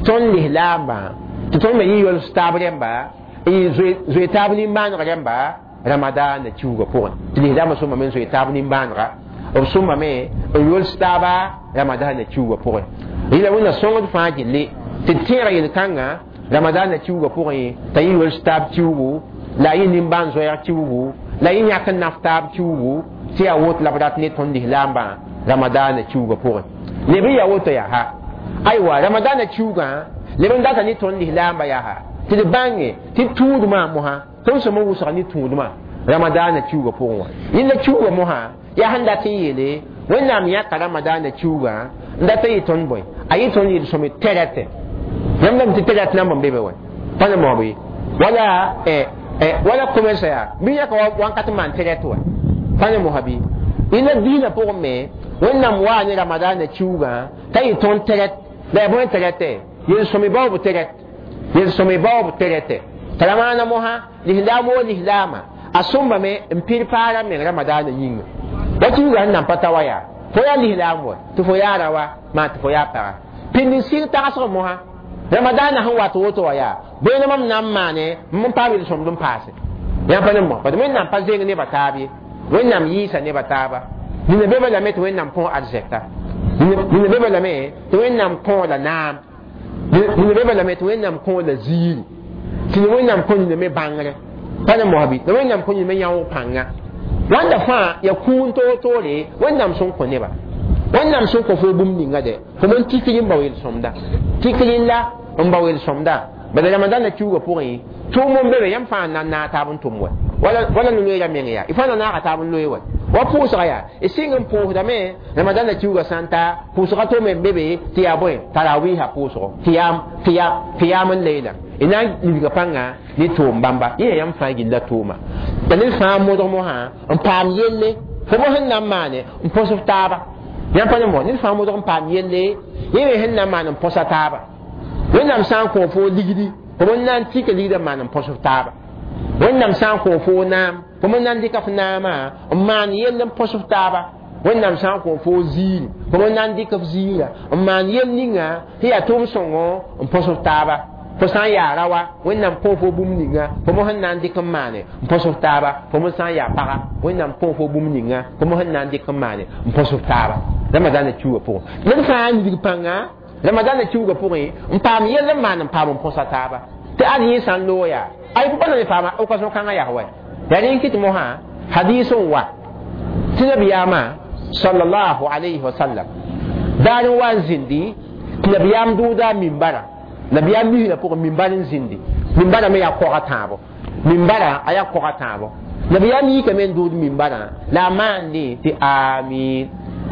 ton lihlamba ton me yiyol stabremba e zoe tabni manra remba ramadan chugo pour lihlamba so mamen zoe tabni manra o so mamen yol staba ramadan chugo pour ila wona songo fa gille te tira yel kanga ramadan chugo pour ta yol stab chugo la yin nimban zoe chugo la yin yakan naftab chugo ti a wot labrat ne ton lihlamba ramadan chugo pour ne bi ya woto ya ha aiwa ramadan chuga le ban data ni ton lihlamba ya ha ti de bange ti tuduma mo ha ton so mo wusa ni tuduma ramadan chuga pour wa yin la chuga mo ha ya handa ti yele wannam ya ka ramadan chuga ndata yi ton boy ayi ton yi so mi terete yam lam ti terete nam bebe wa pana mo bi wala eh eh wala commerce ya bi ya ka wan kat man terete wa pana mo habi ina dina pour me wannam wa ni ramadan chuga tay ton terete la bon terete yin so mi babu terete yin so mi babu terete talamana mo ha lihlamo lihlama asumba me mpir para me ramadan yin wati ga nan patawa ya fo ya lihlamo to fo ya rawa ma to fo ya para pindi sir ta so mo ha ramadan han wato woto ya boyna mam nan mane mun pa bi so dum passe ya pa nem mo pa men nan pa zeng ne batabi wen nam yisa ne bataba ni ne beba la met wen nam pon adjecta ni ne beba la me to wen nam pon la nam ni ne beba la met wen nam pon la zil ti ne wen nam pon ni me bangre pa ne mo habi ne wen nam pon ni me yawo panga wanda fa ya kun to to le wen nam son ko ne ba wen nam son ko fo bum ni ngade ko mon tikilin ba wel somda tikilin la on ba wel somda bada ramadan na chugo pour yi to mon bebe yam fa na na tabun tumwa wala wala no ya menga ifana na tabun no yewa wa pusa ya e singam pu da me ramadan na chugo santa pusa to men bebe ti ya boy tarawih ha pusa tiyam tiyam tiyam leila ina ni ga panga ni to mbamba ye yam fa gilla tuma da ni fa mo do mo ha on pam yelle fo mo han nam mane on poso taba yam pa mo ni fa mo do pam yelle ye hen nam mane on posa taba wẽnnaam sã n kõ fo ligdi fo mon na n tɩka ligdã maan n põs f taaba wẽnnaam sã n kõ fo naam fo mon na n dɩka f naamã n maan yell n põs f taaba wẽnnaam sã n kõ fo ziir fo mon na n dɩka f ziirã n maan yell ninga tɩ yaa tʋʋm sõngo n põs f taaba fo sã n yaa rawa wẽnnaam kõ fo bũmb ninga fo mo sẽn na n dɩk n maane n põs f taaba fo mo sã n yaa paga wẽnnaam kõ fo bũmb ninga fo mo sẽn na n dɩk n maane n põs f taaba ramadan chuga pʋgẽ ned fãa nidg pãnga ramadan chuga pʋgẽ n paam yell n maan n paam n põsa taaba tɩ ad yẽ sã n looya ay pa na ne faama occasion kãngã yaa wa yaa rẽ n kɩt mosã hadis n wa tɩ nabiyaamã sallallahu alayhi wa sallam daar n wa n zĩndi tɩ nabiyaam dʋʋda mimbara nabiyaam misrã pʋgẽ mimbar n zĩndi mimbara me yaa koga tãabo mimbara a yaa koga tãabo nabiyaam yikame n dʋʋd mimbarã la a maande tɩ amin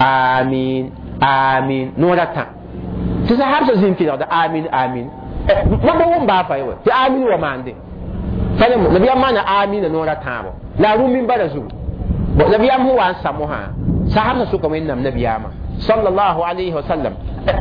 amin amin noora tã tɩ sahabsã zĩn kelgda amin amin mam ba wʋm baa fa ye wa tɩ amin wa maande nabiyaam maana amina noora tãabo la a rũ mimbara zugu nabiyaam sẽn wa n sa mosã sahabsã sʋka wẽnnaam nabiyaamã sallallahu alayhi wa sallam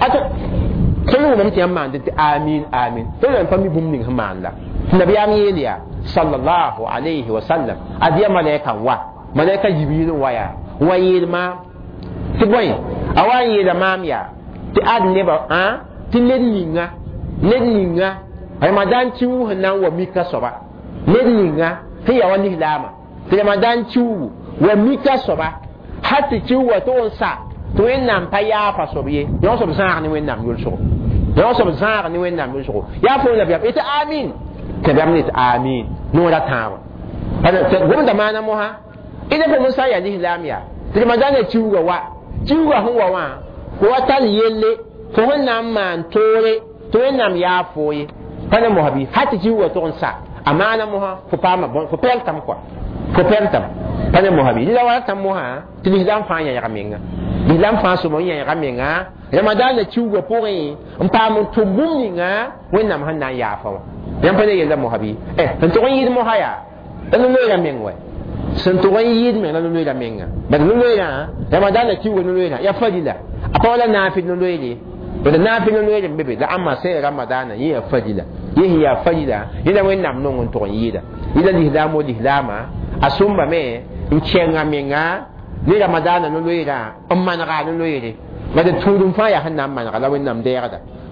tõnd wʋmame tɩ yãmb maande tɩ amin amin tõnd yãmb pa mi bũmb ning sẽn maan la tɩ nabiyaam yeel yaa sallallahu alayhi wa sallam ad ya malaika wa malaika jibril n wa yaa n wa yeel maam tɩ bõe a wa n yeela maam yaa tɩ ad neba tɩ ned ninga ned ninga ramadan tiuu sẽn na n wa mika soaba ned ninga sẽn ya wa lislaamã tɩ ramadan tiuu wa mika soaba har tɩ tiuu wa tɩ n sa tɩ wẽnnaam pa yaafa soab ye yõ soab zãag ne wẽnnaam yʋlsgo yõ soab zãag ne wẽnnaam yʋlsgo yaa fo nabiyaam tɩ amin nabiyaam ne tɩ amin noora tãabã gomda maana mosã ɩda fo mon sã n yaa lislaam yaa tɩ ramadan ya tiuugã wa tiuugã sẽn wa wã fo wa tall yelle fo sẽn na n maan toore tɩ wẽnnaam yaa foo ye pa ne mosã bɩ har tɩ tiuugã tʋg n sa a maana mosã fo paama fo pɛltame kɔa fo pɛltame pa ne mosã bɩ la wa tãm mosã tɩ lislaam fãa yãyga menga lislaam fãa sõma n yãyga menga ramadan la tiuugã pʋgẽ n paam n tʋm bũmb ninga wẽnnaam sẽn na n yaafa wã yãmb pa ne yella mosã bɩ sẽn tʋg n yɩɩd mosã yaa la no-loeera meng wa sẽn tʋg n yɩɩd meng la no-loeera menga bala no-loeerã ramadan la tiuugã no-loeerã yaa fadila a pa wala naafɩd no-loeere bala naafɩd no-loeer n be be la ãmma sẽn ramadana yẽ yaa fadila yẽ sẽn yaa fadila yẽla wẽnnaam nong n tʋg n yɩɩda yẽla lislaam o lislaamã a sʋmbame n kẽnga menga ne ramadana no-loeerã n manega no-loeere bala tũudum fãa yaa sẽn na n manega la wẽnnaam dɛɛgda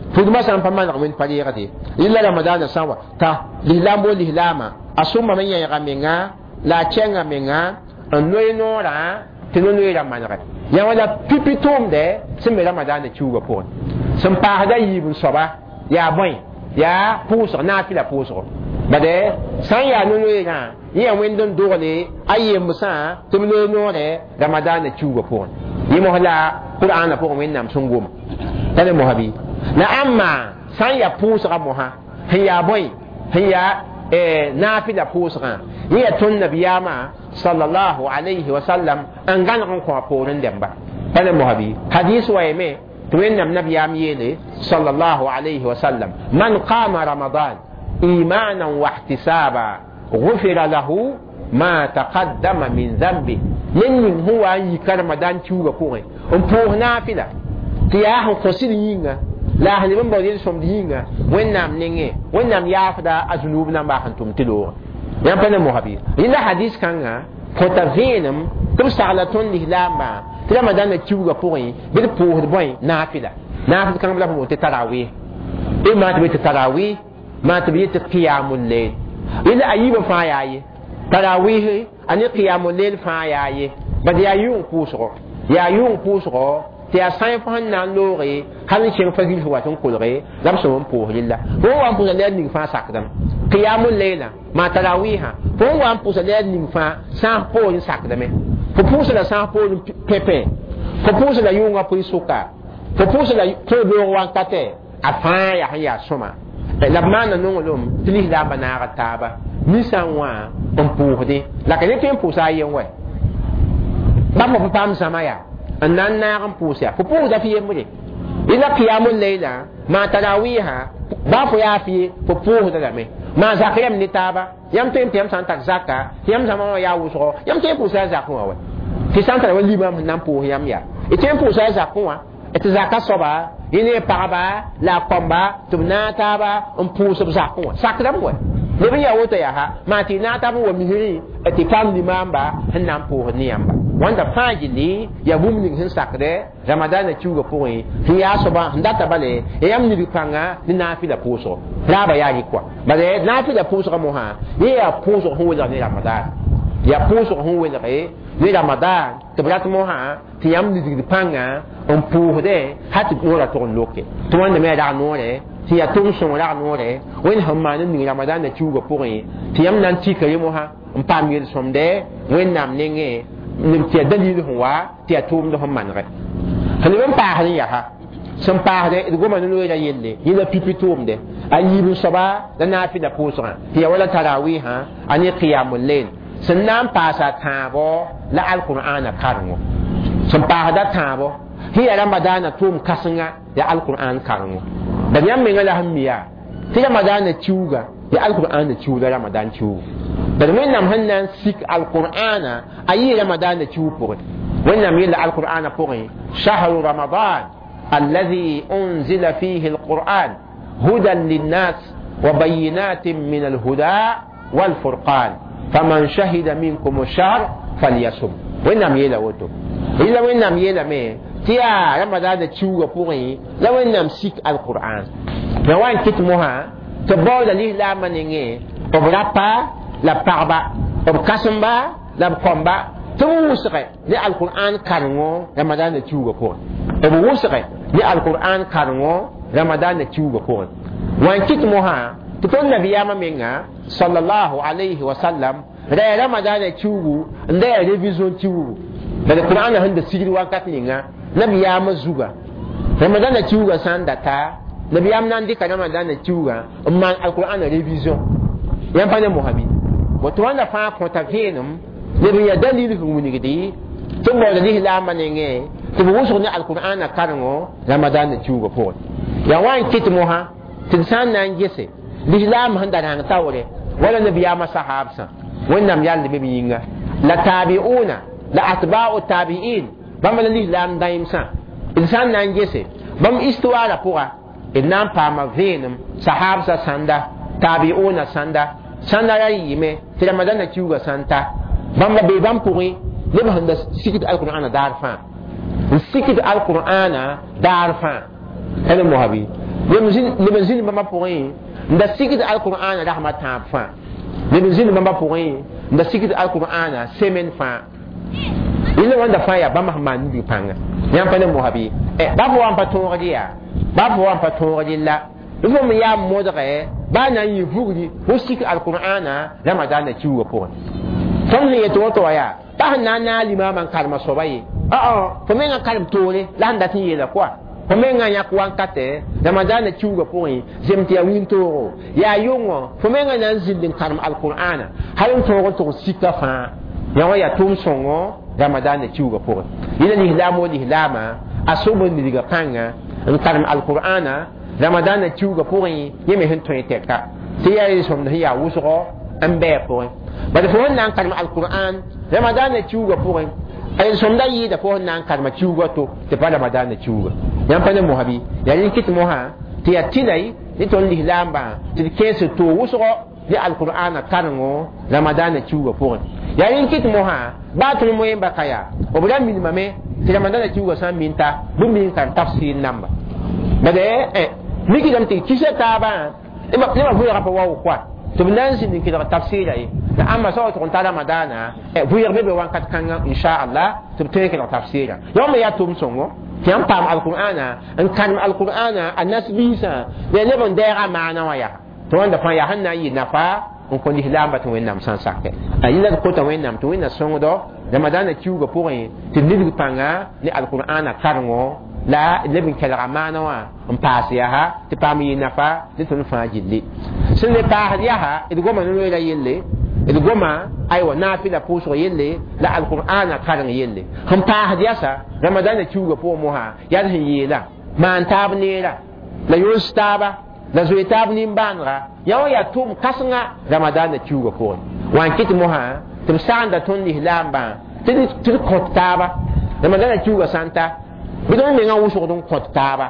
fuduma san pa man min pariyati illa ramadan sawa ta lihlam bo lihlama asuma men ya menga la chenga menga noy nora tinu noy ramanra ya wala pipitum de sime ramadan de chuga pon sam pa da yibun soba ya boy ya puso na fila puso bade san ya no noy na ya wendon dole ayi musa tinu noy ramadan de chuga pon yimo hala qur'ana po men nam sungum tale mo habi na amma san ya puso mo ha ya boy ya eh nafila pusra ya tun nabiyama sallallahu alaihi wa sallam an gan ko ko porin demba kana muhabi hadith wa yeme to wennam nabiyam yele sallallahu alaihi wa sallam man qama ramadan imanan wa ihtisaba ghufira lahu ma taqaddama min dhanbi yin huwa yi ramadan chuga ko on po nafila tiya ho fosil yinga la hani ban bawdi som dinga wennam ninge wennam yafda azunub na ba hantum tilo ya pa na muhabi ila hadis kanga ko tavinam tum salatun lihlama tira madana chuga poin bil pour boy nafila nafila kanga bla te tarawih e ma te tarawih ma te bi te qiyamul layl ila ayiba fa yayi tarawih ani qiyamul layl fa yayi badi ayun pusro ya ayun pusro ti a san fa nan lore han chen fa gil wa ton kolre lam so on pour lilla bo wan pour le ni fa sakdam qiyamul layla ma tarawiha bo wan pour le ni fa san pour ni sakdame pour pour la san pour pepe pour pour la yunga pour suka pour pour la to do wan kate afa ya ya soma la mana non lom tili la banara taba mi san wa on pour de la kane tem pour sa yen we ba mo pam samaya an nan na kan pusa fu pu da fiye muje ila qiyamul layla ma tarawiha ba fu ya fiye fu pu da me ma zakiyam ni taba yam tem tem san tak zakka yam sama ya wuso yam tem pusa zakku wa ti san tara wali ma nan pu yam ya e tem pusa zakku wa et zakka soba ine paraba la komba tumna taba on pusa zakku sakra mo ne bi ya woto ya ha ma ti na taba wa mihiri et ti kam ni mamba nan pu ni yamba wanda fajili ya bumning hin sakre ramadan na chuga poe hiya soba ndata bale yam ni panga ni nafila puso raba ya ni kwa bale nafila puso mo ha ya puso ho wala ni ramadan ya puso ho wala re ni ramadan to brat mo ha ti yam ni panga on pour de hat no la ton loke to wanda me da no re ti ya tum so la no re wen hamma ni ramadan na chuga poe ti yam nan ti kay mo ha mpam yel somde wen nam nenge nim ti dalil huwa ti atum do man re hani ben pa hani ya ha sam pa de go man no ya yelle yila pipitum de ayi bu soba da na fi da pusra ti wala tarawih ha ani qiyamul layl sannan pa sa tabo la alquran karmo sam pa da tabo hi ramadan tum kasanga ya alquran karmo da yam me ngala hamiya ti ramadan ciuga ya alquran ciuga ramadan ciuga da men nam hannan sik alqur'ana ayi ramadan chupo wannan yilla alqur'ana porin shahru ramadan alladhi unzila fihi alqur'an hudan linnas wa bayyinatin min alhuda wal furqan faman shahida minkum ash-shahr falyasum wannan yilla woto illa wannan yilla me tiya ramadan chuga porin la wannan sik alqur'an na wan kitmoha to bawda li la manenge obrapa la parba ob kasamba la komba to wusre ni alquran kanwo ramadan na ciugo ko ob wusre ni alquran kanwo ramadan na ciugo ko wan kit moha to ton nabiyama menga sallallahu alaihi wasallam da ramadan na ciugo nda revision ciugo da alquran na handa sigiri wakat ninga nabiyama zuga ramadan na ciugo sanda ta nabiyam nan dika ramadan na ciugo amma alquran na revision yan fa ne muhammad wato wanda fa ko ta venum ne bi ya dalil fu mun gidi to mo da ni la manenge to bu wusu ni alqur'ana karango ramadan na ciugo ko ya wan kit mo ha tin san nan gese l'islam handa nan tawre wala nabiya ma sahabsa wannan yalla be yinga la tabi'una la atba'u tabi'in bam la l'islam daim sa insan nan gese bam istuwala pura innan pa ma venum sahabsa sanda tabi'una sanda sanda ya yime ti ramadan na ciuga santa bamba be bam pourri le ba handa sikit alqur'ana darfa sikit alqur'ana darfa ele mohabi لمن زين بما بوين ندا سيكت القرآن رحمة تابفا لمن زين بما بوين ندا سيكت القرآن سمن فا إلا واندا فايا بما همان نبي بانغ يام فانا موهبي بابو وان باتون غديا بابو وان باتون غديا لفو ميا مودغي بانا يفوغي وسيك القرآن رمضان تشوغ بوين فان يتو تو يا بانا نا لما من كلمة صباي اه فمن كلمة تولي لان داتي يلا كوا فمن yak wankate ramadan na chuga point zemti ya winto ya yongo fomeng na zindin karam alqur'ana halin to to sika fa ya wa ya tum songo ramadan na chuga point ila ni hilamo ni hilama asobo ni diga panga en karam alqur'ana ramadan na chuga point yeme hen to teka ti ya som da ya wuso an be point ba da fo nan karam alqur'an ramadan na chuga point ay som da yi da fo nan karam chuga to te pa ramadan na chuga yam pa ne mohabi ya yin kit moha ti ya tinai ni ton li lamba ti kese to wuso ni alquran karango ramadan na chuga pon ya yin kit moha ba to mo yamba kaya o budan min mame ti ramadan na chuga san minta bu min kan tafsir namba ba de eh miki dam ti kise ta ba e ma ne ma bu ya pa wa kwa to budan sin ki da tafsir ai da amma so to ta ramadan e bu ya be wan kat kan insha Allah to te ki da tafsir yo me ya tum songo tiam pam alqur'ana an kan alqur'ana annas bisa ne ne bon dera maana waya to wanda fa ya hanna yi nafa on ko ni hilamba to wenam san sakke ayina ko to wenam to wenna songo ramadan na ciuga poin ti nibi panga ni alqur'ana karngo la lebin kala maana wa on pasiya ha ti pam yi nafa ni to fa jilli sun le pa ya ha idu goma no la yelle idu goma aywa nafila puso yelle la alqur'ana karngo yelle han pa hadiyasa ramadan na ciuga po mo ha ya hin yela man tabnira la yustaba la zuitab nim banra yaw ya tum kasnga ramadan na ciuga po wan kit mo ha tum sanda ton ni lamba ti ti kottaba ramadan na ciuga santa bidon me nga wuso don kottaba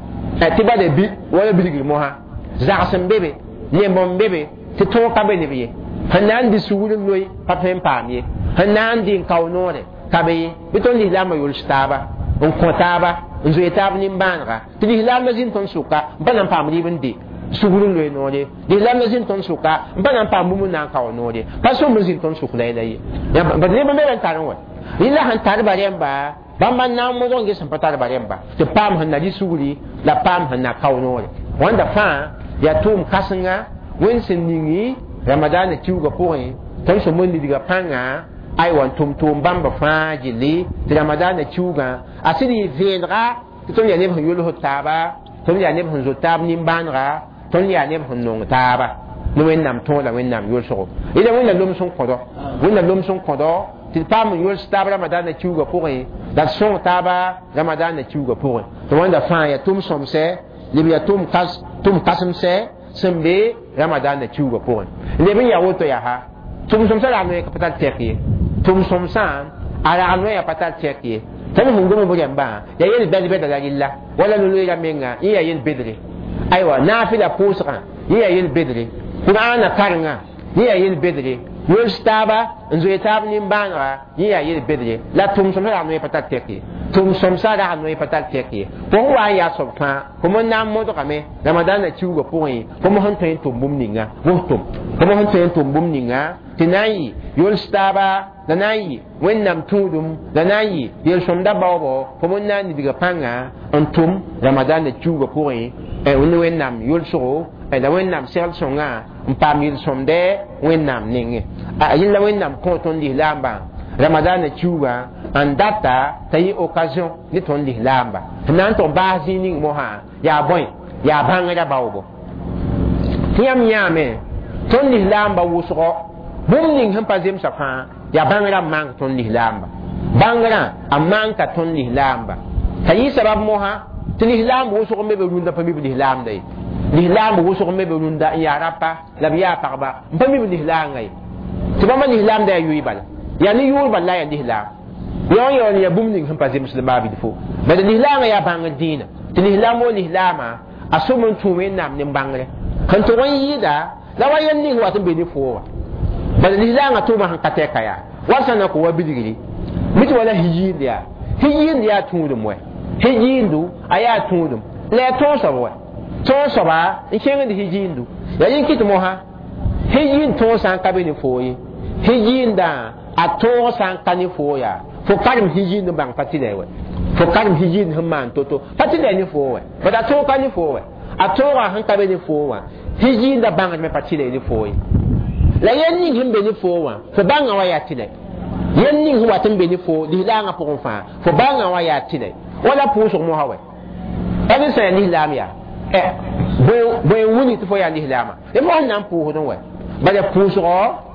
e ti bade bi wala biligil mo ha zaxam bebe lembom bebe ti to ka be ne biye hanan di suulun loy papem pamye hanan di kawnore kabe biton ni lamba yul staba on kottaba zuitab nim banra ti ni lamba zin ton suka banan pamri bindi sugulun loy node di lamba zin ton suka banan pamumun nan kawnore paso mun zin ton sukla ilayi ya ba ne ba me ran taron wa illa han tar baremba bamba na mo don gesan patar baremba te pam han na di suguli la pam han na kawnore wanda fa ya tum kasanga wen sen ningi ramadan na ciuga poin ton so mun diga panga ai wan tum tum bamba fa jili ti ramadan na ciuga asiri venra ton ya ne ban yolo taba ton ya ne ban zo tab nim banra ton ya ne ban nong taba no wen nam ton la wen nam yol so ila wen lom son kodo wen lom son kodo ti pam yol taba ramadan na ciuga poin da son taba ramadan na ciuga poin to wanda fa ya tum somse libiya tum kas tum kasam se sembe ramadan na ciuga poin lebin ya woto ya ha tum somse la no ka patal teki tum somsan ala no ya patal teki tan mun gomo bo yamba ya yel bel bel da lilla wala lulu ya menga iya yel bedri aywa nafila pusra iya yel bedri qur'ana karanga iya yel bedri yol staba nzo etab nim banra iya yel bedri la tum somsa no ya patal teki tum somsa da no ya patal teki ko wa ya sobta ko mon nam mo to kame ramadan na ciuga point ko mo han tayin tum bum ninga wo tum ko mo han tayin tum bum ninga tinayi yol staba da nayi wennam tudum da nayi yel somda bawo ko mon nan diga panga antum ramadan na ciuga point e wonni wennam yol soro e da wennam sel songa mpam yel somde wennam ninge a yilla wennam ko ton di lamba ramadan na ciuga andata tayi occasion ni ton di lamba nan to bazi ni mo ha ya boy ya banga da bawo tiyam yame ton di lamba wuso bum ning han pa zem safa ya bangara mang ton ni lamba bangara amang ka ton ni lamba tayi sabab moha tin ni lamba wuso me be runda pa mi bi lamba dai ni lamba wuso me be runda ya rapa la biya pa ba pa mi bi lamba ngai ti ba ma ni lamba da yuyi bala ya ni yuyi bala ya ni lamba yo yo ni ya bum ning han pa zem muslima bi fo ba ni lamba ya banga dina tin ni lamba ni lamba asumun tuwe nam ni bangare kan to wani da la wa yan ni wa tan be ni fo bal ni zanga to ma han kateka ya wasana ko wabidigiri miti wala hiyin dia hiyin dia tundum we hiyindu aya tundum le to so we to so ba in kenga di hijindu ya yin kit mo ha hijin to san ka be ni foyi hijin da a to san ka ni foya fo karim hijin bang pati de we fo karim hijin hman to to pati de ni fo we ba da to ka ni fo we a to wa han ka be ni fo wa hijin da bang me pati de ni foyi la yen ni himbe ni fo wa fo bang wa ya tile yen ni huwa tambe ni fo di la nga pour fa fo bang wa ya tile wala pour sur mo ha we ani sa ni lamia eh bo bo wuni to fo ya ni lama e mo nan pour don we ba da pour sur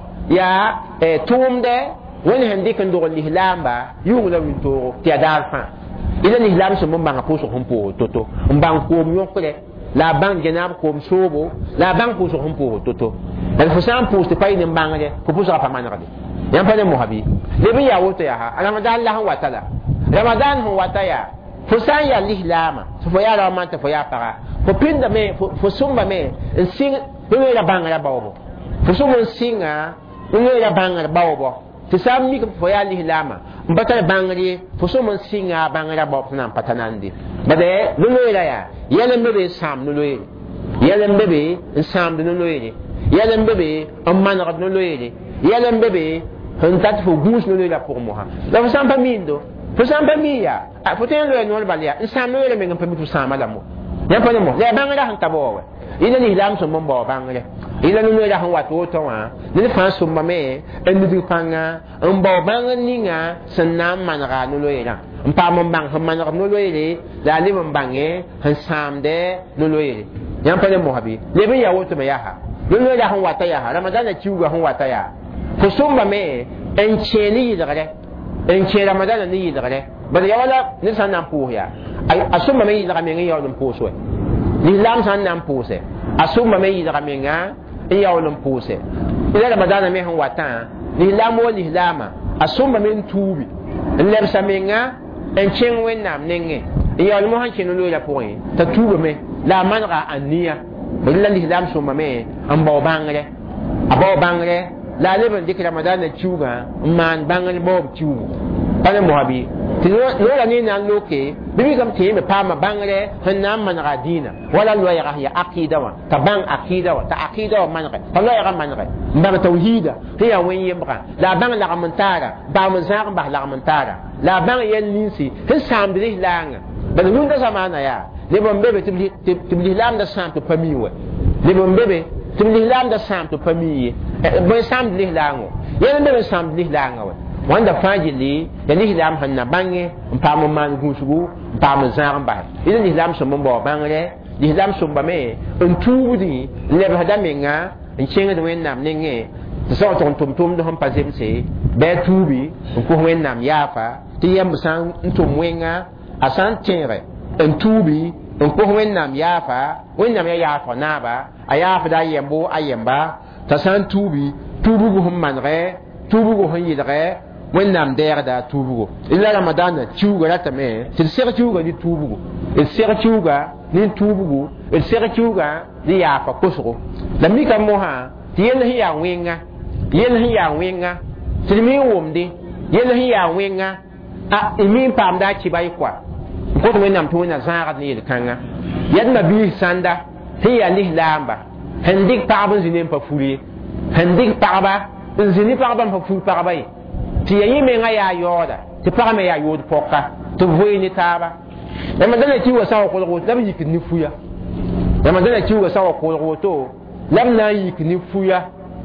ya eh tumde wani handi kan do ni lamba yu la wi to ti adar fa ila ni lam so mo banga pour sur humpo toto mbang ko mi yokle la bang janab ko sobo la bang pour sur humpo toto dan fo sam pour te pay ni mbanga de ko pour sur pa manaka de yan pa ne mo habi le bi ya woto ya ha ramadan la wa tala ramadan ho wataya fo san ya lihlama fo ya la man ta fo ya para fo pinda me fo sumba me sing we la banga ya bawo fo sumba singa we la banga bawo ti sam mi fo ya lihlama mbata bangri fo sumba singa banga ya bawo nan patanandi bade lulu la ya yele mbebe sam lulu yele mbebe sam lulu yele mbebe amman rad lulu yele mbebe on tat fo gus lulu la pour moi la fo sam pa mindo fo sam pa miya fo ten lo no balia sam lulu me ngam pa mi tu sam ala mo ya pa mo le banga la han tabo ila ni lam so mo bo banga le ila lulu la han wa to to wa ni fa so ma me en ni panga on bo banga ninga sanam man ra lulu ila mpa mo bang han man ra lulu ile la ni mo bange han sam de lulu ile ya pa mo habi le be ya woto me ya ha lulu la han wa ta ya ha ramadan na ciuga han wa ta ya fo sumba me en cheni yidare en che ramadan ni yidare ba ya wala ni san nan pu ya asumba me yidare me ngi yaw dum pu so ni lam san nan pu se asumba me yidare me nga yaw dum pu se ila ramadan me han wata ni lam wo ni lama asumba me tubi lem sa me nga en chen wen nam nenge yaw mo han chenu lo la pu ta tuba me la manra ania ila ni lam sumba me an ba bangre abo bangre la leben dik ramadan na chuga man bangal bob chu pana mohabi tino la ni nan loke bibi kam te me pama bangale hanam man radina wala lo ya ya aqida wa ta bang aqida wa ta aqida wa man ta lo ya man re mbara tauhida hiya wen yembra la bang la ramantara ba man sa ba la ramantara la bang yen linsi hin sam bi langa ba nu da zamana ya le bon bebe tibli tibli lam da sam to pamiwe le bon bebe tibli lam da sam to pamiye bo sam lihlango yele be sam lihlango wanda fajili ya lihlam hanna bange mpam man gusugu mpam zamba ile lihlam so mbo bangre lihlam so mbame ntubudi le hada menga nchenga de wennam nenge so ton tum tum do hampa zemse be tubi ko wennam yafa ti yam san ntum wenga asan tere ntubi ko wennam yafa wennam ya yafa naba ayafa da yembo ayemba ta san tubi tubugo hum manre tubugo hon yidre wennam derda tubugo illa ramadan ciuga ratame til ser ciuga ni tubugo el ser ciuga ni tubugo el ser ciuga ni ya fa kusgo la mi kam moha tiel hi ya wenga yel hi ya wenga til mi womde yel hi ya wenga a imi pam da ci bay kwa ko to wennam to na zagat ni el kanga yadna bi sanda hi ya ni lamba hendik paabun zinin pa furi hendik paaba zini paaba pa furi paaba yi ti yi me nga ya yoda ti paaba me ya yod pokka to voyi ni taba e ma dana ti wasa ko ko lam yik ni fuya e ma dana ti wasa ko ko to lam na yik ni fuya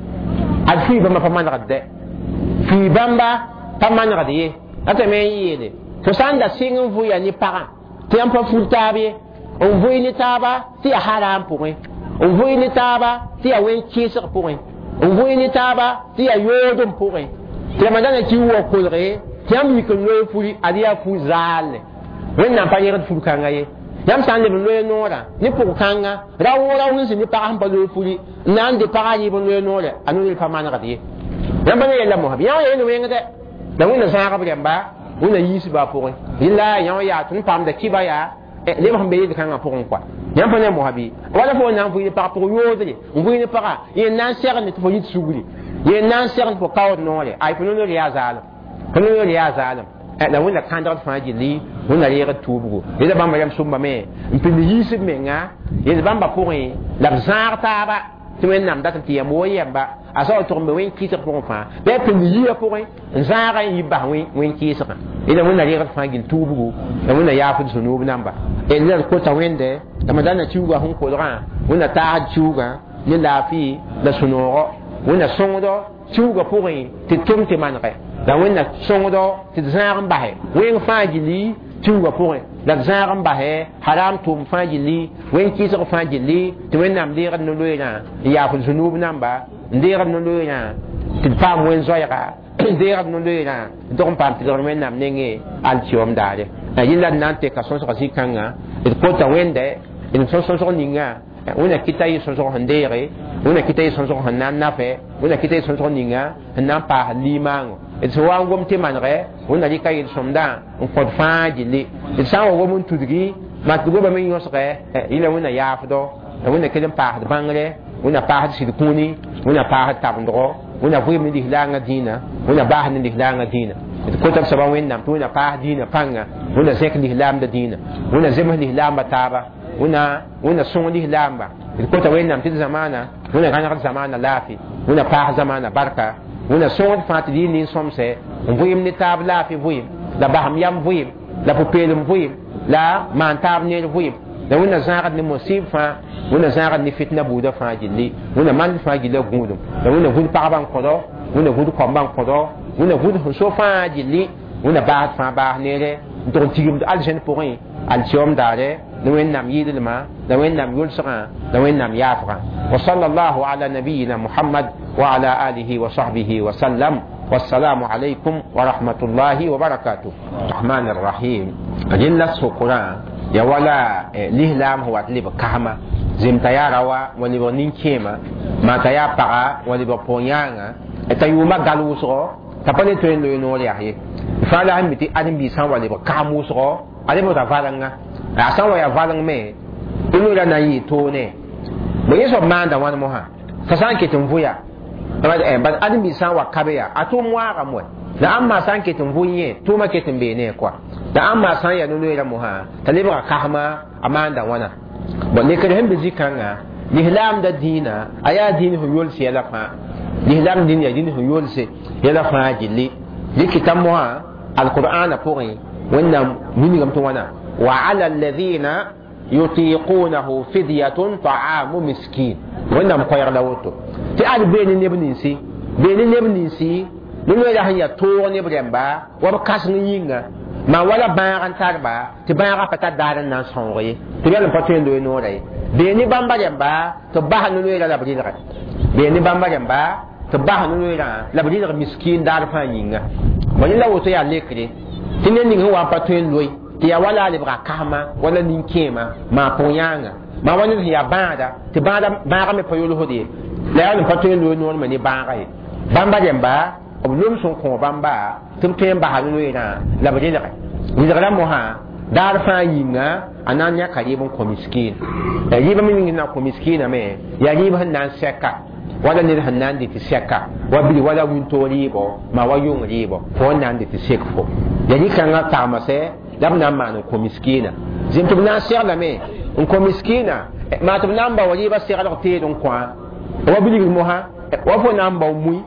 ad fi ba ma pa man radde fi bamba pa man radde ata me yele to sanda singin fuya ni paga ti am pa furi tabe on voyi ni taba ti haram pour on voit ni taba ti a wen kiesir pour on voit ni taba ti a yodum pour ti madana ti wo kolre ti am yik lo fuli adia fu zal wen na pa yeret fu kanga ye yam san le lo nora ni pour kanga rawo rawo ni ni pa am pa lo fuli nan de pa yi bon lo nora anu ni pa man radi yam ba ne la mo habi ya ye ni wen de da wona sa ka ba wona yisi ba pour illa ya ya tun pam da kibaya le mo hambe de kanga pour quoi yam pa ne mo habi wala fo nan fu pa pour yodre ngui ni para ye nan ser ni fo yit suguri ye nan ser fo kaw no le ay fo no le ya zal fo no le ya zal la wẽnna kãndgd fãa gilli wẽnna reegd tuubgo yela bãmba yam sʋmba me n pĩnd yiisb menga yel bãmba pʋgẽ la b zãag taaba tɩ wẽnnaam dat tɩ yam wa yɛmba a sa tʋg me wẽn kɩɩsg pʋgẽ fãa bɩ a pĩnd yiã pʋgẽ n zãaga n yɩ bas wẽn kɩɩsgã yela wẽnna reegd fãa gill tuubgo la wẽnna yaafd zũ-noob namba la d kota wẽnde la ma dana tiuga sẽn kolgã wẽnna taasd tiuga ne laafɩ la sũ-noogɔ wẽnna sõngdo tiuga pʋgẽ tɩ tʋm tɩ manegɛ la wẽnna sõngdo tɩ d zãag n basɛ wẽng fãa gilli tiuga pʋgẽ la d zãag n basɛ haram tʋʋm fãa gilli wẽn kɩɩsg fãa gilli tɩ wẽnnaam deegd no-loeerã n yaafd zũ-noob namba n deegd no-loeerã tɩ d paam wẽn zoɛɛga n deegd no-loeerã d dog n paam tɩlgr wẽnnaam nengẽ al-tɩoom daare yɩla d na n teka sõsga zĩ-kãngã d kota wẽnde d sõsg ninga wẽnna kɩta yɩ sõsg sẽn deege wẽnna kɩta yɩ sõsg sẽn na n nafɛ wẽnna kɩta yɩ sõsg ninga n na n paasd limaango d sẽn wa n gom tɩ manegɛ wẽnna rɩka yel-sõmdã n kõt fãa gilli d sã n wa gom n tudgi mat goba me yõsgɛ yɩla wẽnna yaafdɔ la wẽnna kell n paasd bãngrɛ wẽnna paasd sɩd-kũuni wẽnna paasd tabendgɔ wẽnna vɩɩm ne lislaangã dĩinã wẽnna baasd ne lislaangã dĩinã d kota d soaba wẽnnaam tɩ wẽnna paas dĩinã pãnga wẽnna zẽk lislaamda dĩinã wẽnna zems lislaamba taaba wẽnna wẽnna sõng lislaamba d kota wẽnnaam tɩ d zamaana wẽnna gãnegd zamaana laafɩ wẽnna paas zamaana barka wẽnna sõngd fãa tɩ dɩɩ nin-sõmsɛ n vɩɩm ne taab laafɩ vɩɩm la basem yam vɩɩm la pʋ-peelem vɩɩm la maan taab neer vɩɩm la wẽnna zãagd ne mosɩɩb fãa wẽnna zãagd ne fitna buudã fãa gilli wẽnna mand fãa gilla gũudum la wẽnna vũd pagba n kõdɔ wẽnna vũd kõmba n kõdɔ wẽnna vũd sẽn so fãa gilli wẽnna baasd fãa baas neere n tʋg n tigimd alzẽn pʋgẽ al-tɩoom daare la wẽnnaam yɩɩdlmã la wẽnnaam yʋlsgã la wẽnnaam yaafgã wa sallallahu ala nabiyina muhammad wa ala alihi wa sahbihi wa sallam والسلام عليكم ورحمة الله وبركاته الرحمن الرحيم أجل السكرة يا ولا لهلام هو أتلب كهما زم تيارا ولب نينكيما ما تيار بقى ولب بونيانا تيوما غالوسو تبني توين لو ينوري أحيي فعلا هم بتي أدم بيسان ولب كاموسو أدم بتفعلنا أسان ويا فعلنا مي إنه لا نايي توني بيسو مان دوان موها فسان كتم فويا bad adam bi san wa kabeya atum wa gamwe da amma san ketin vunye to ma ketin be ne kwa da amma san ya nunu ira muha taliba kahma amanda wana bonne kare hembe zikanga lihlam da dina aya dini hu yol se la fa lihlam din ya dini hu yol se ya la fa jilli likitam muha alquran pori wannan mini gam to wana wa ala alladhina yutiqunahu fidyatun ta'amu miskin wannan koyar da woto ti ad beni neb ninsi beni neb ninsi ni no ya hanya to ne bremba wa kas ni yinga ma wala baaran tarba ti baara pata daran nan songoye ti yalla paten do no ray beni bamba jamba to bah no no la bridra beni bamba jamba to bah no no la bridra miskin dar fa yinga wani la woto ya lekre ti ne ni wa paten loy ti ya wala libra kama wala ninkema ma ponyanga ma wani ya bada ti bada baara me payolo hodi la ya pa tõe n loog noor me ne bãaga ye bãmba rẽmba b lom sẽn kõ bãmba tɩ b tõe n basa noeerã la b rẽlge rɩdgrã mosã daar fãa yĩnga a na n yãka rɩɩb n kõ miskiin rɩɩb me ning na n kõ miskiiname yaa rɩɩb sẽn na n sɛka wala ned sẽn na n dɩ tɩ sɛka wa bɩ wala wĩntoog rɩɩbɔ ma wa yʋng rɩɩbɔ fo n na n dɩ tɩ sek fo ya rɩkãngã tagmasɛ la b na n maan n kõ miskiinã zem tɩ b na n seglame n kõ miskiinã maa tɩ b na n ba wa rɩɩbã seglg teed n kõ wa bilig moha wa fo nan ba muy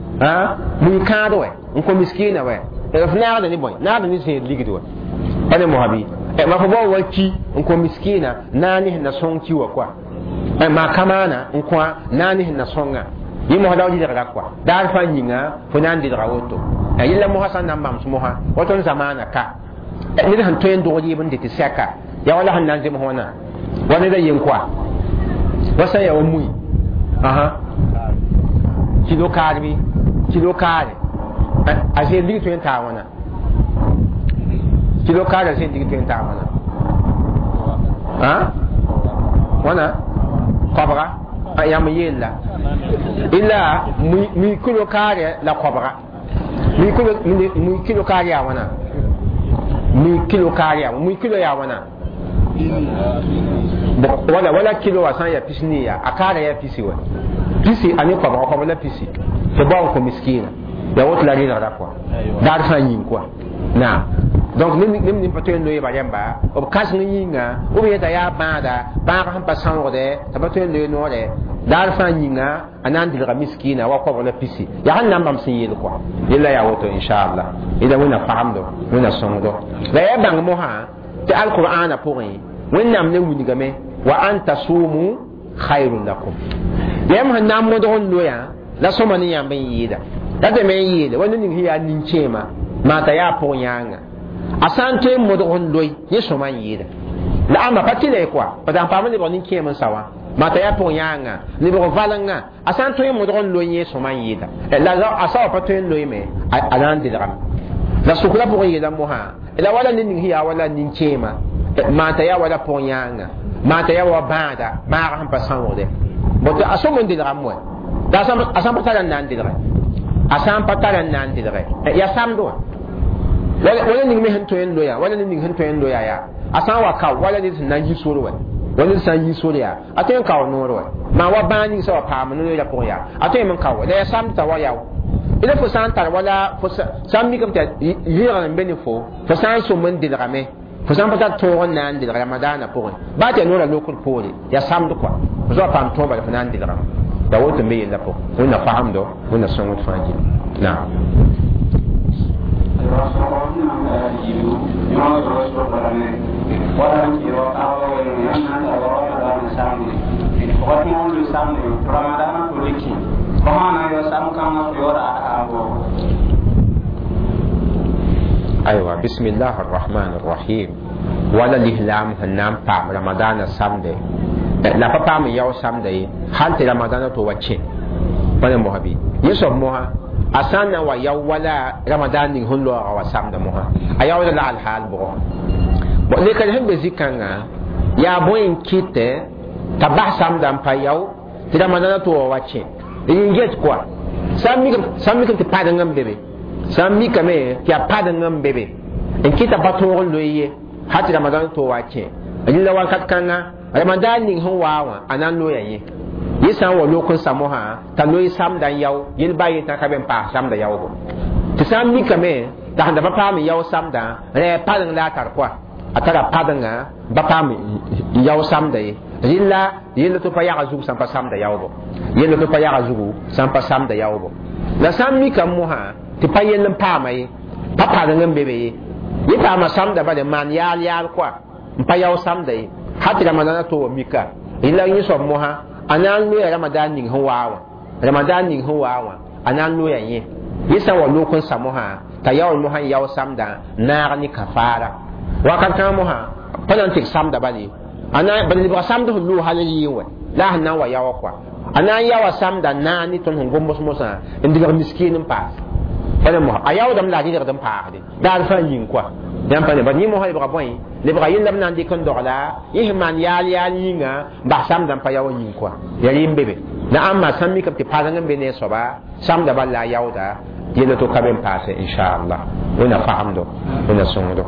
ha muy kaado we on ko miskina we e fa naada ni boy naada ni se ligidi we ane mohabi e ma fo bo waki on ko miskina nani na sonki wa kwa e ma kamana on ko nani na songa yi mo dawdi daga kwa dar fa nyinga fo nan di daga woto e yilla mo hasan nan mam moha wato zamana ka e ni han toyen do yi bande ti seka ya wala han nan zema hona wani da yin kwa wasa ya wa muy aha kilo karbi kilo kare a sai digi to ta wana kilo kare sai digi to ta wana ha wana kobra ayam yella illa mi kilo kare la kobra mi kilo mi kilo kare ya wana mi kilo kare ya mi kilo ya wana wala wala kilo wa san ya pisni ya akara ya pisi wa pisi ani kwa kwa wala pisi to ba ko miskina ya wot la rira kwa dar fa yin kwa na donc nim nim nim pato ndo ba yamba o kas ngi nga o be ta ya bada ba ka han pasan de ta pato ndo no de dar fa nyinga anan dilga miskina wa ko wala pisi ya han nambam sin yel ko yella ya woto inshallah ida wona fahamdo wona songo la ya bang mo ha te alqur'ana pourri wonnam ne wuniga me wa anta sumu khairun lakum yam han nam mo don loya la so mani yam ben yida da de me yida wonni ni hiya nin chema mata ya po nyanga asante mo don loy ye so man yida la amba patile kwa padan pamani bonin chema sawa mata ya po nyanga ni bo valanga asante mo don loy ye so man yida la la asa patile loy me anan dilam la sukula po yida mo ha la wala nin hiya wala nin chema mata ya wala po nyanga mata ya wa bada ba han pasan wode boto asomo ndira mo da sam asam patala nan dira asam patala nan dira ya samdo wala wala ni me hanto en loya wala ni hanto en loya ya asam wa ka wala ni nan yi soro wa wala san yi soro ya aten ka no ro ma wa bani so pa mo no ya po ya aten man ka wala ya sam ta wa ya ila fo san tar wala fo sam mi kam ta yira en benefo fo san so mon dira me fo san pata to nan dira ramadana po ba ta no la lokul po ya samdo kwa zo pam to ba fa nan dira da woto me yella po wona fahamdo wona songo faji na aywa bismillahir rahmanir rahim wala lihlam hanam pam ramadana samde la papa mi yaw samde han te ramadana to wache bana mohabi yeso moha asana wa yaw wala ramadan ni hunlo wa samde moha ayaw la al hal bo bo le ka hembe zikanga ya boyin kite tabah samdam pa yaw te ramadana to wache inget kwa sammi sammi te padangam bebe sammi kame kya padangam bebe en kita batoro loye hati ramadan to wache ajilla wakat kanga ramadan ning hon wawa anan lo yayi yisan wa lokun samoha ta loyi sam dan yaw yil bayi ta kaben pa sam da yaw go ti sam mi kame ta handa ba pa mi yaw sam da re padan la tar kwa atara padanga ba pa mi yaw sam da yi yilla yilla to pa ya zu sam pa sam da yaw go yilla to pa ya zu sam pa sam da yaw go la sam mi kam moha ti pa yellan pa mai pa padanga bebe yi pa ma sam da ba de man yal yal kwa pa yaw sam da yi hati ramadan to mika illa yin so moha anan lo ramadan ning hawa ramadan ning hawa anan lo yayi yisa wa lokun samoha ta yaw moha yaw samda na ni kafara wa kan ta moha panan tik samda bali anan bali ba samda lu halali wa la hanan wa yaw kwa anan yaw samda na ni ton ngombo mosa indiga miskinin pa panan moha ayaw dam la diga dam pa de dal fa yin kwa yam pa ne ba ni mo hay ba boy le ba yin lam nan di kon dola yihman yal yal yinga ba sam dam pa yawo yin kwa ya yin bebe na amma sam mi kam ti palangan be ne so ba sam da balla yawda yelo to kaben passe inshallah wona fahamdo wona songo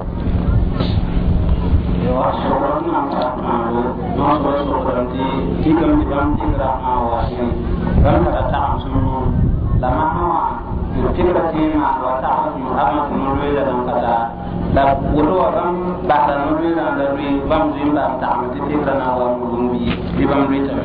yo ashoro na ma no so so garanti kikam di bam ti ra ma wa ni ran ta ta sunu la ma hawa fikra ti ma wa ta amma sunu le da kata da wulo ram ba da no le da da ri bam zim ba ta ma ti fikra na wa mu bi di bam ri ta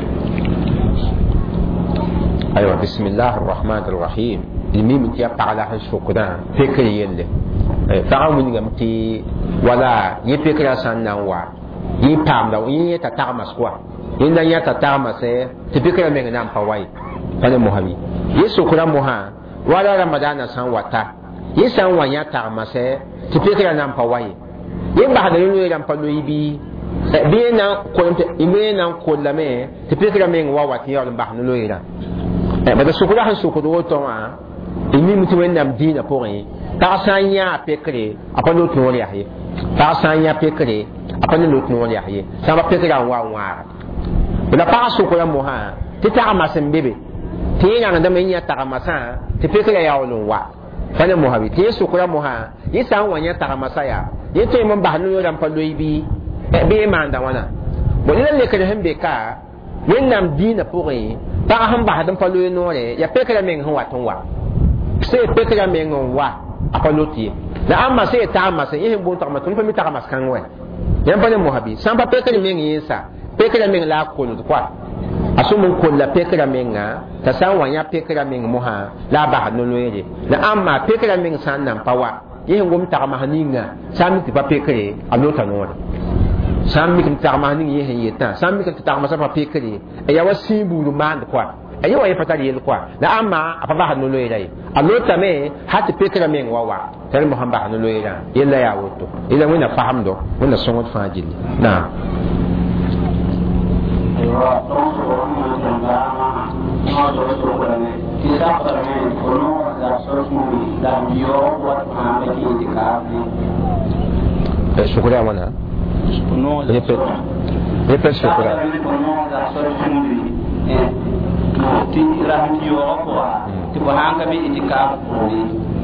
aywa bismillahir rahmanir rahim mim ti ya pala ha shukran fikra yelle taga mun ngam ti wala yi fikra san nan wa yi pam da yi ta ta mas kwa inda ya ta ta mas e ti fikra me ngam pa wai kana muhabi yesu kura muha wala ramadana san wata yi san wa ya ta mas e ti fikra nan pa wai yin ba da yin ran pa no ibi bi na ko ime nan ko la me ti fikra me ngwa wa ti ya ba no ira e ba da sukura han sukuru to ma imi mutu wennam dina pore ta sanya pekre apano to ya he ta sanya pekre apano lo to ya he sama pekre wa wa bila pa su ko mo ha ti ta ma sem bebe ti nga ngam nya ta ma sa ti pekre ya won wa fane mo ha bi ti su ko mo ha yi san wa nya ta ma sa ya yi to mo ba no ram pa lo ibi e be ma nda wana bo ni le ka hembe ka wennam dina pore ta han ba hadan pa lo no re ya pekre men ho wa ton wa se pekra mengon wa apaloti la amma sai ta amma sai yin bon ta ma tun fa mi ta mas kan wa yan pa ne mohabi san pa pekere men yinsa pekere men la ko no kwa asumun ko la pekere men nga ta san wa ya pekere men moha la ba no no yede la amma pekere men san nan pa wa yin gom ta ma haninga san mi pa pekere anota no san mi ta ma haninga yin yeta san mi ta ma sa pa pekere e ya wasi bulu man kwa e yo ya patali yel kwa la amma apa ba no no yede anota me hat pekere men wa wa tar muhammad no no yede yella ya woto ila wina fahamdo wina songot fajili na wa don so mun tanga ma do so ko ne ti sa ko ne ko no da so mu da yo wa ma me ki ka ni e shukura wana no da repet repet shukura ko no da so mu ni e ti ra yo ko ti ko hanga bi itikaf ni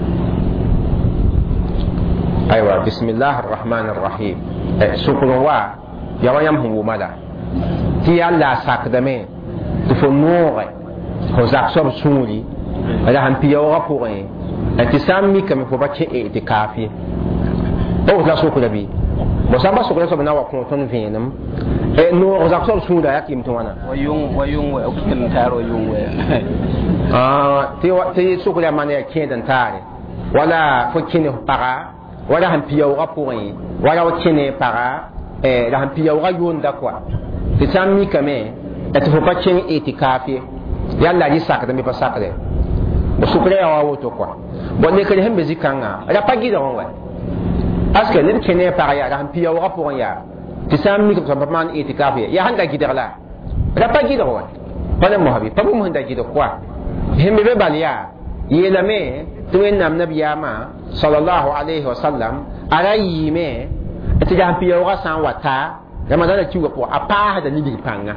aywa bismillahir rahmanir rahim shukura wa yawayam hu mala ti yalla sakdame to fo noore ho zak sob suri ala han piyo wa pour e ti sammi kam fo ba che e ti kafi o la so ko dabi bo samba so ko so na wa ko ton venam e no ho zak sob suri ya kim to wana wa yung wa yung wa kin taro yung wa ah ti wa ti so ko la mane ke dan tare wala fo kine para wala han piyo wa pour e wala o kine para e la han piyo wa yonda quoi ti sammi kame et fo pa chen itikafi yalla ji sakda mi pa sakde bo sukre ya wato kwa bo ne kale hembe zikanga ala pa gida wonwa aske ne kene pa ya ran piya wa pour ya ti sammi ko pa man itikafi ya handa gida la ala pa gida wonwa bana mo habi pa mo handa gida kwa hembe be baliya yela me to en nam nabiyama sallallahu alaihi wasallam ala yime ti jan piya wa san wata Ramadan da kiwa ko apa da ni bi panga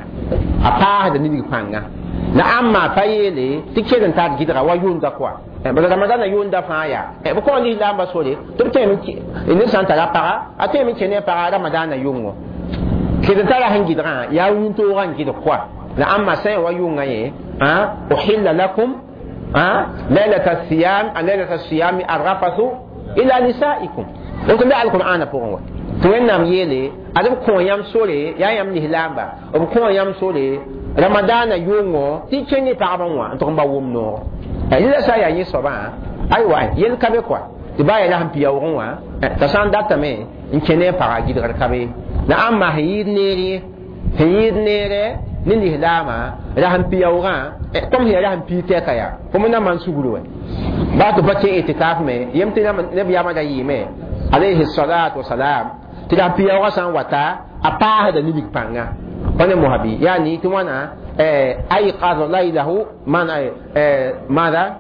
apa da ni bi panga na amma payele tike dan ta gidra wa yunda kwa e ba Ramadan na yunda fa ya e ba ko ni lamba sole to te mi ni santa la para ate mi kene para Ramadan na yungo ke dan ta la han gidra ya yun to ran gidra kwa na amma sai wa yunga ye ha uhilla lakum ha lailata siyam lailata siyam arrafathu ila nisaikum donc le alquran pour moi to wennam yele adam ko yam sore ya yam ni lamba o ko yam sore ramadana yungo ti cheni pa banwa to ba wumno e ila sa ya yi so ba ai wa yel kabe kwa ti ba ya han piya wonwa ta san data me in chene pa gi dar kabe na amma hayid neri hayid nere ni ni lama ra han piya wonga e tom ya han pi te kaya ko mun na man suguru ba to bace itikaf me yemti na nabi ya ma da yi me alayhi salatu wassalam tida piya wa san wata apa da ni panga bane muhabi yani tumana eh ay qad laylahu man eh mada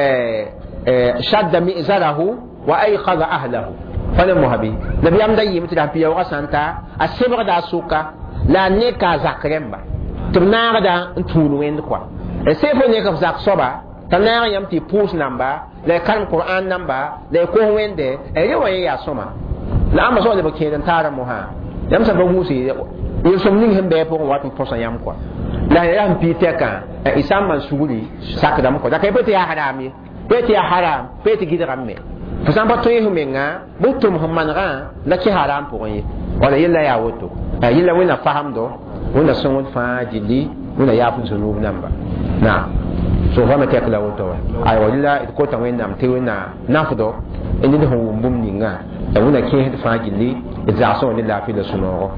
eh shadda mi'zarahu wa ay qad ahlahu bane muhabi nabi am dayi tida piya wa santa asibra da suka la ne ka zakremba tumna da ntulu wend kwa e sefo ne ka zak soba tanara yam ti pus namba le kan qur'an namba le ko wende e yewa ya soma la amma so le ba kedan tara mo ha yam sa ba musi yo som ning hembe po wat po sa yam kwa la yam pi teka e isam man suguri sakdam ko da kay pete ya harami pete ya haram pete gidramme fo sam ba to yehu menga butum muhammad ga la ki haram po yi wala yilla ya woto e yilla wina fahamdo wina songot fa jili wina ya fu zunub namba na so fa mate kala woto ay wala ko ta wena te wena nafdo indi ho bum ninga e wona ke het fa gilli e za so ni la fi da suno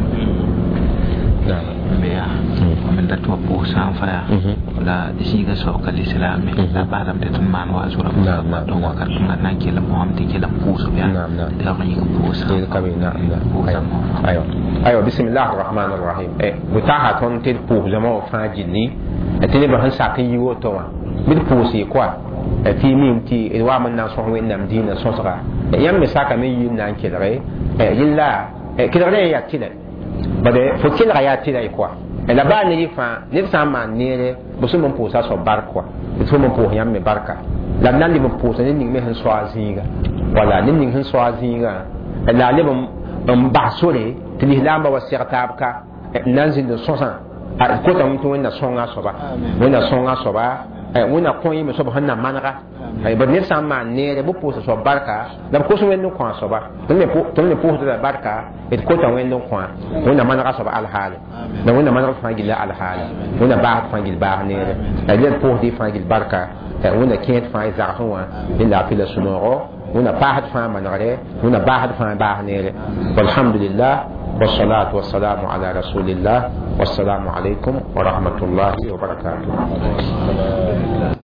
na beya amen da to po san fa ya la disi ga so kal islam la baram de tun man wa zura ma don wa kar tun na ke la muhammad ke la po so ya da ba ni po sa ka be na ayo ayo bismillahir rahmanir rahim e mutaha ton te po jama fa gilli atene ba han sakin yi woto wa bil posi kwa e ti min ti e wa man na so wen nam dina so sara e yam me saka me yin nan kelre e yilla e kelre ya kile bade fo kelre ya tila kwa e la ba ni fa ni sa man nere bo so mon posa so bar kwa e so mon po yam me barka la nan di mon posa ni me han so azinga wala ni ni han so azinga e la le bon ba sore ti ni lamba wa sirtabka nan zin do so san a ko ta mutu wanda songa soba wanda songa soba ay wona ko yime so hanna manaka ay ba ne sama ne bu po so barka da ko so wen ko so ba to ne po to ne po da barka et ko ta wen ko wona manaka so ba al hal da wona manaka fa gilla al hal wona ba fa gil ba ne ay le po di fa gil barka ay wona kent fa za hawa illa fil sunuro wona ba fa manare wona ba fa ba ne walhamdulillah والصلاة والسلام على رسول الله والسلام عليكم ورحمة الله وبركاته.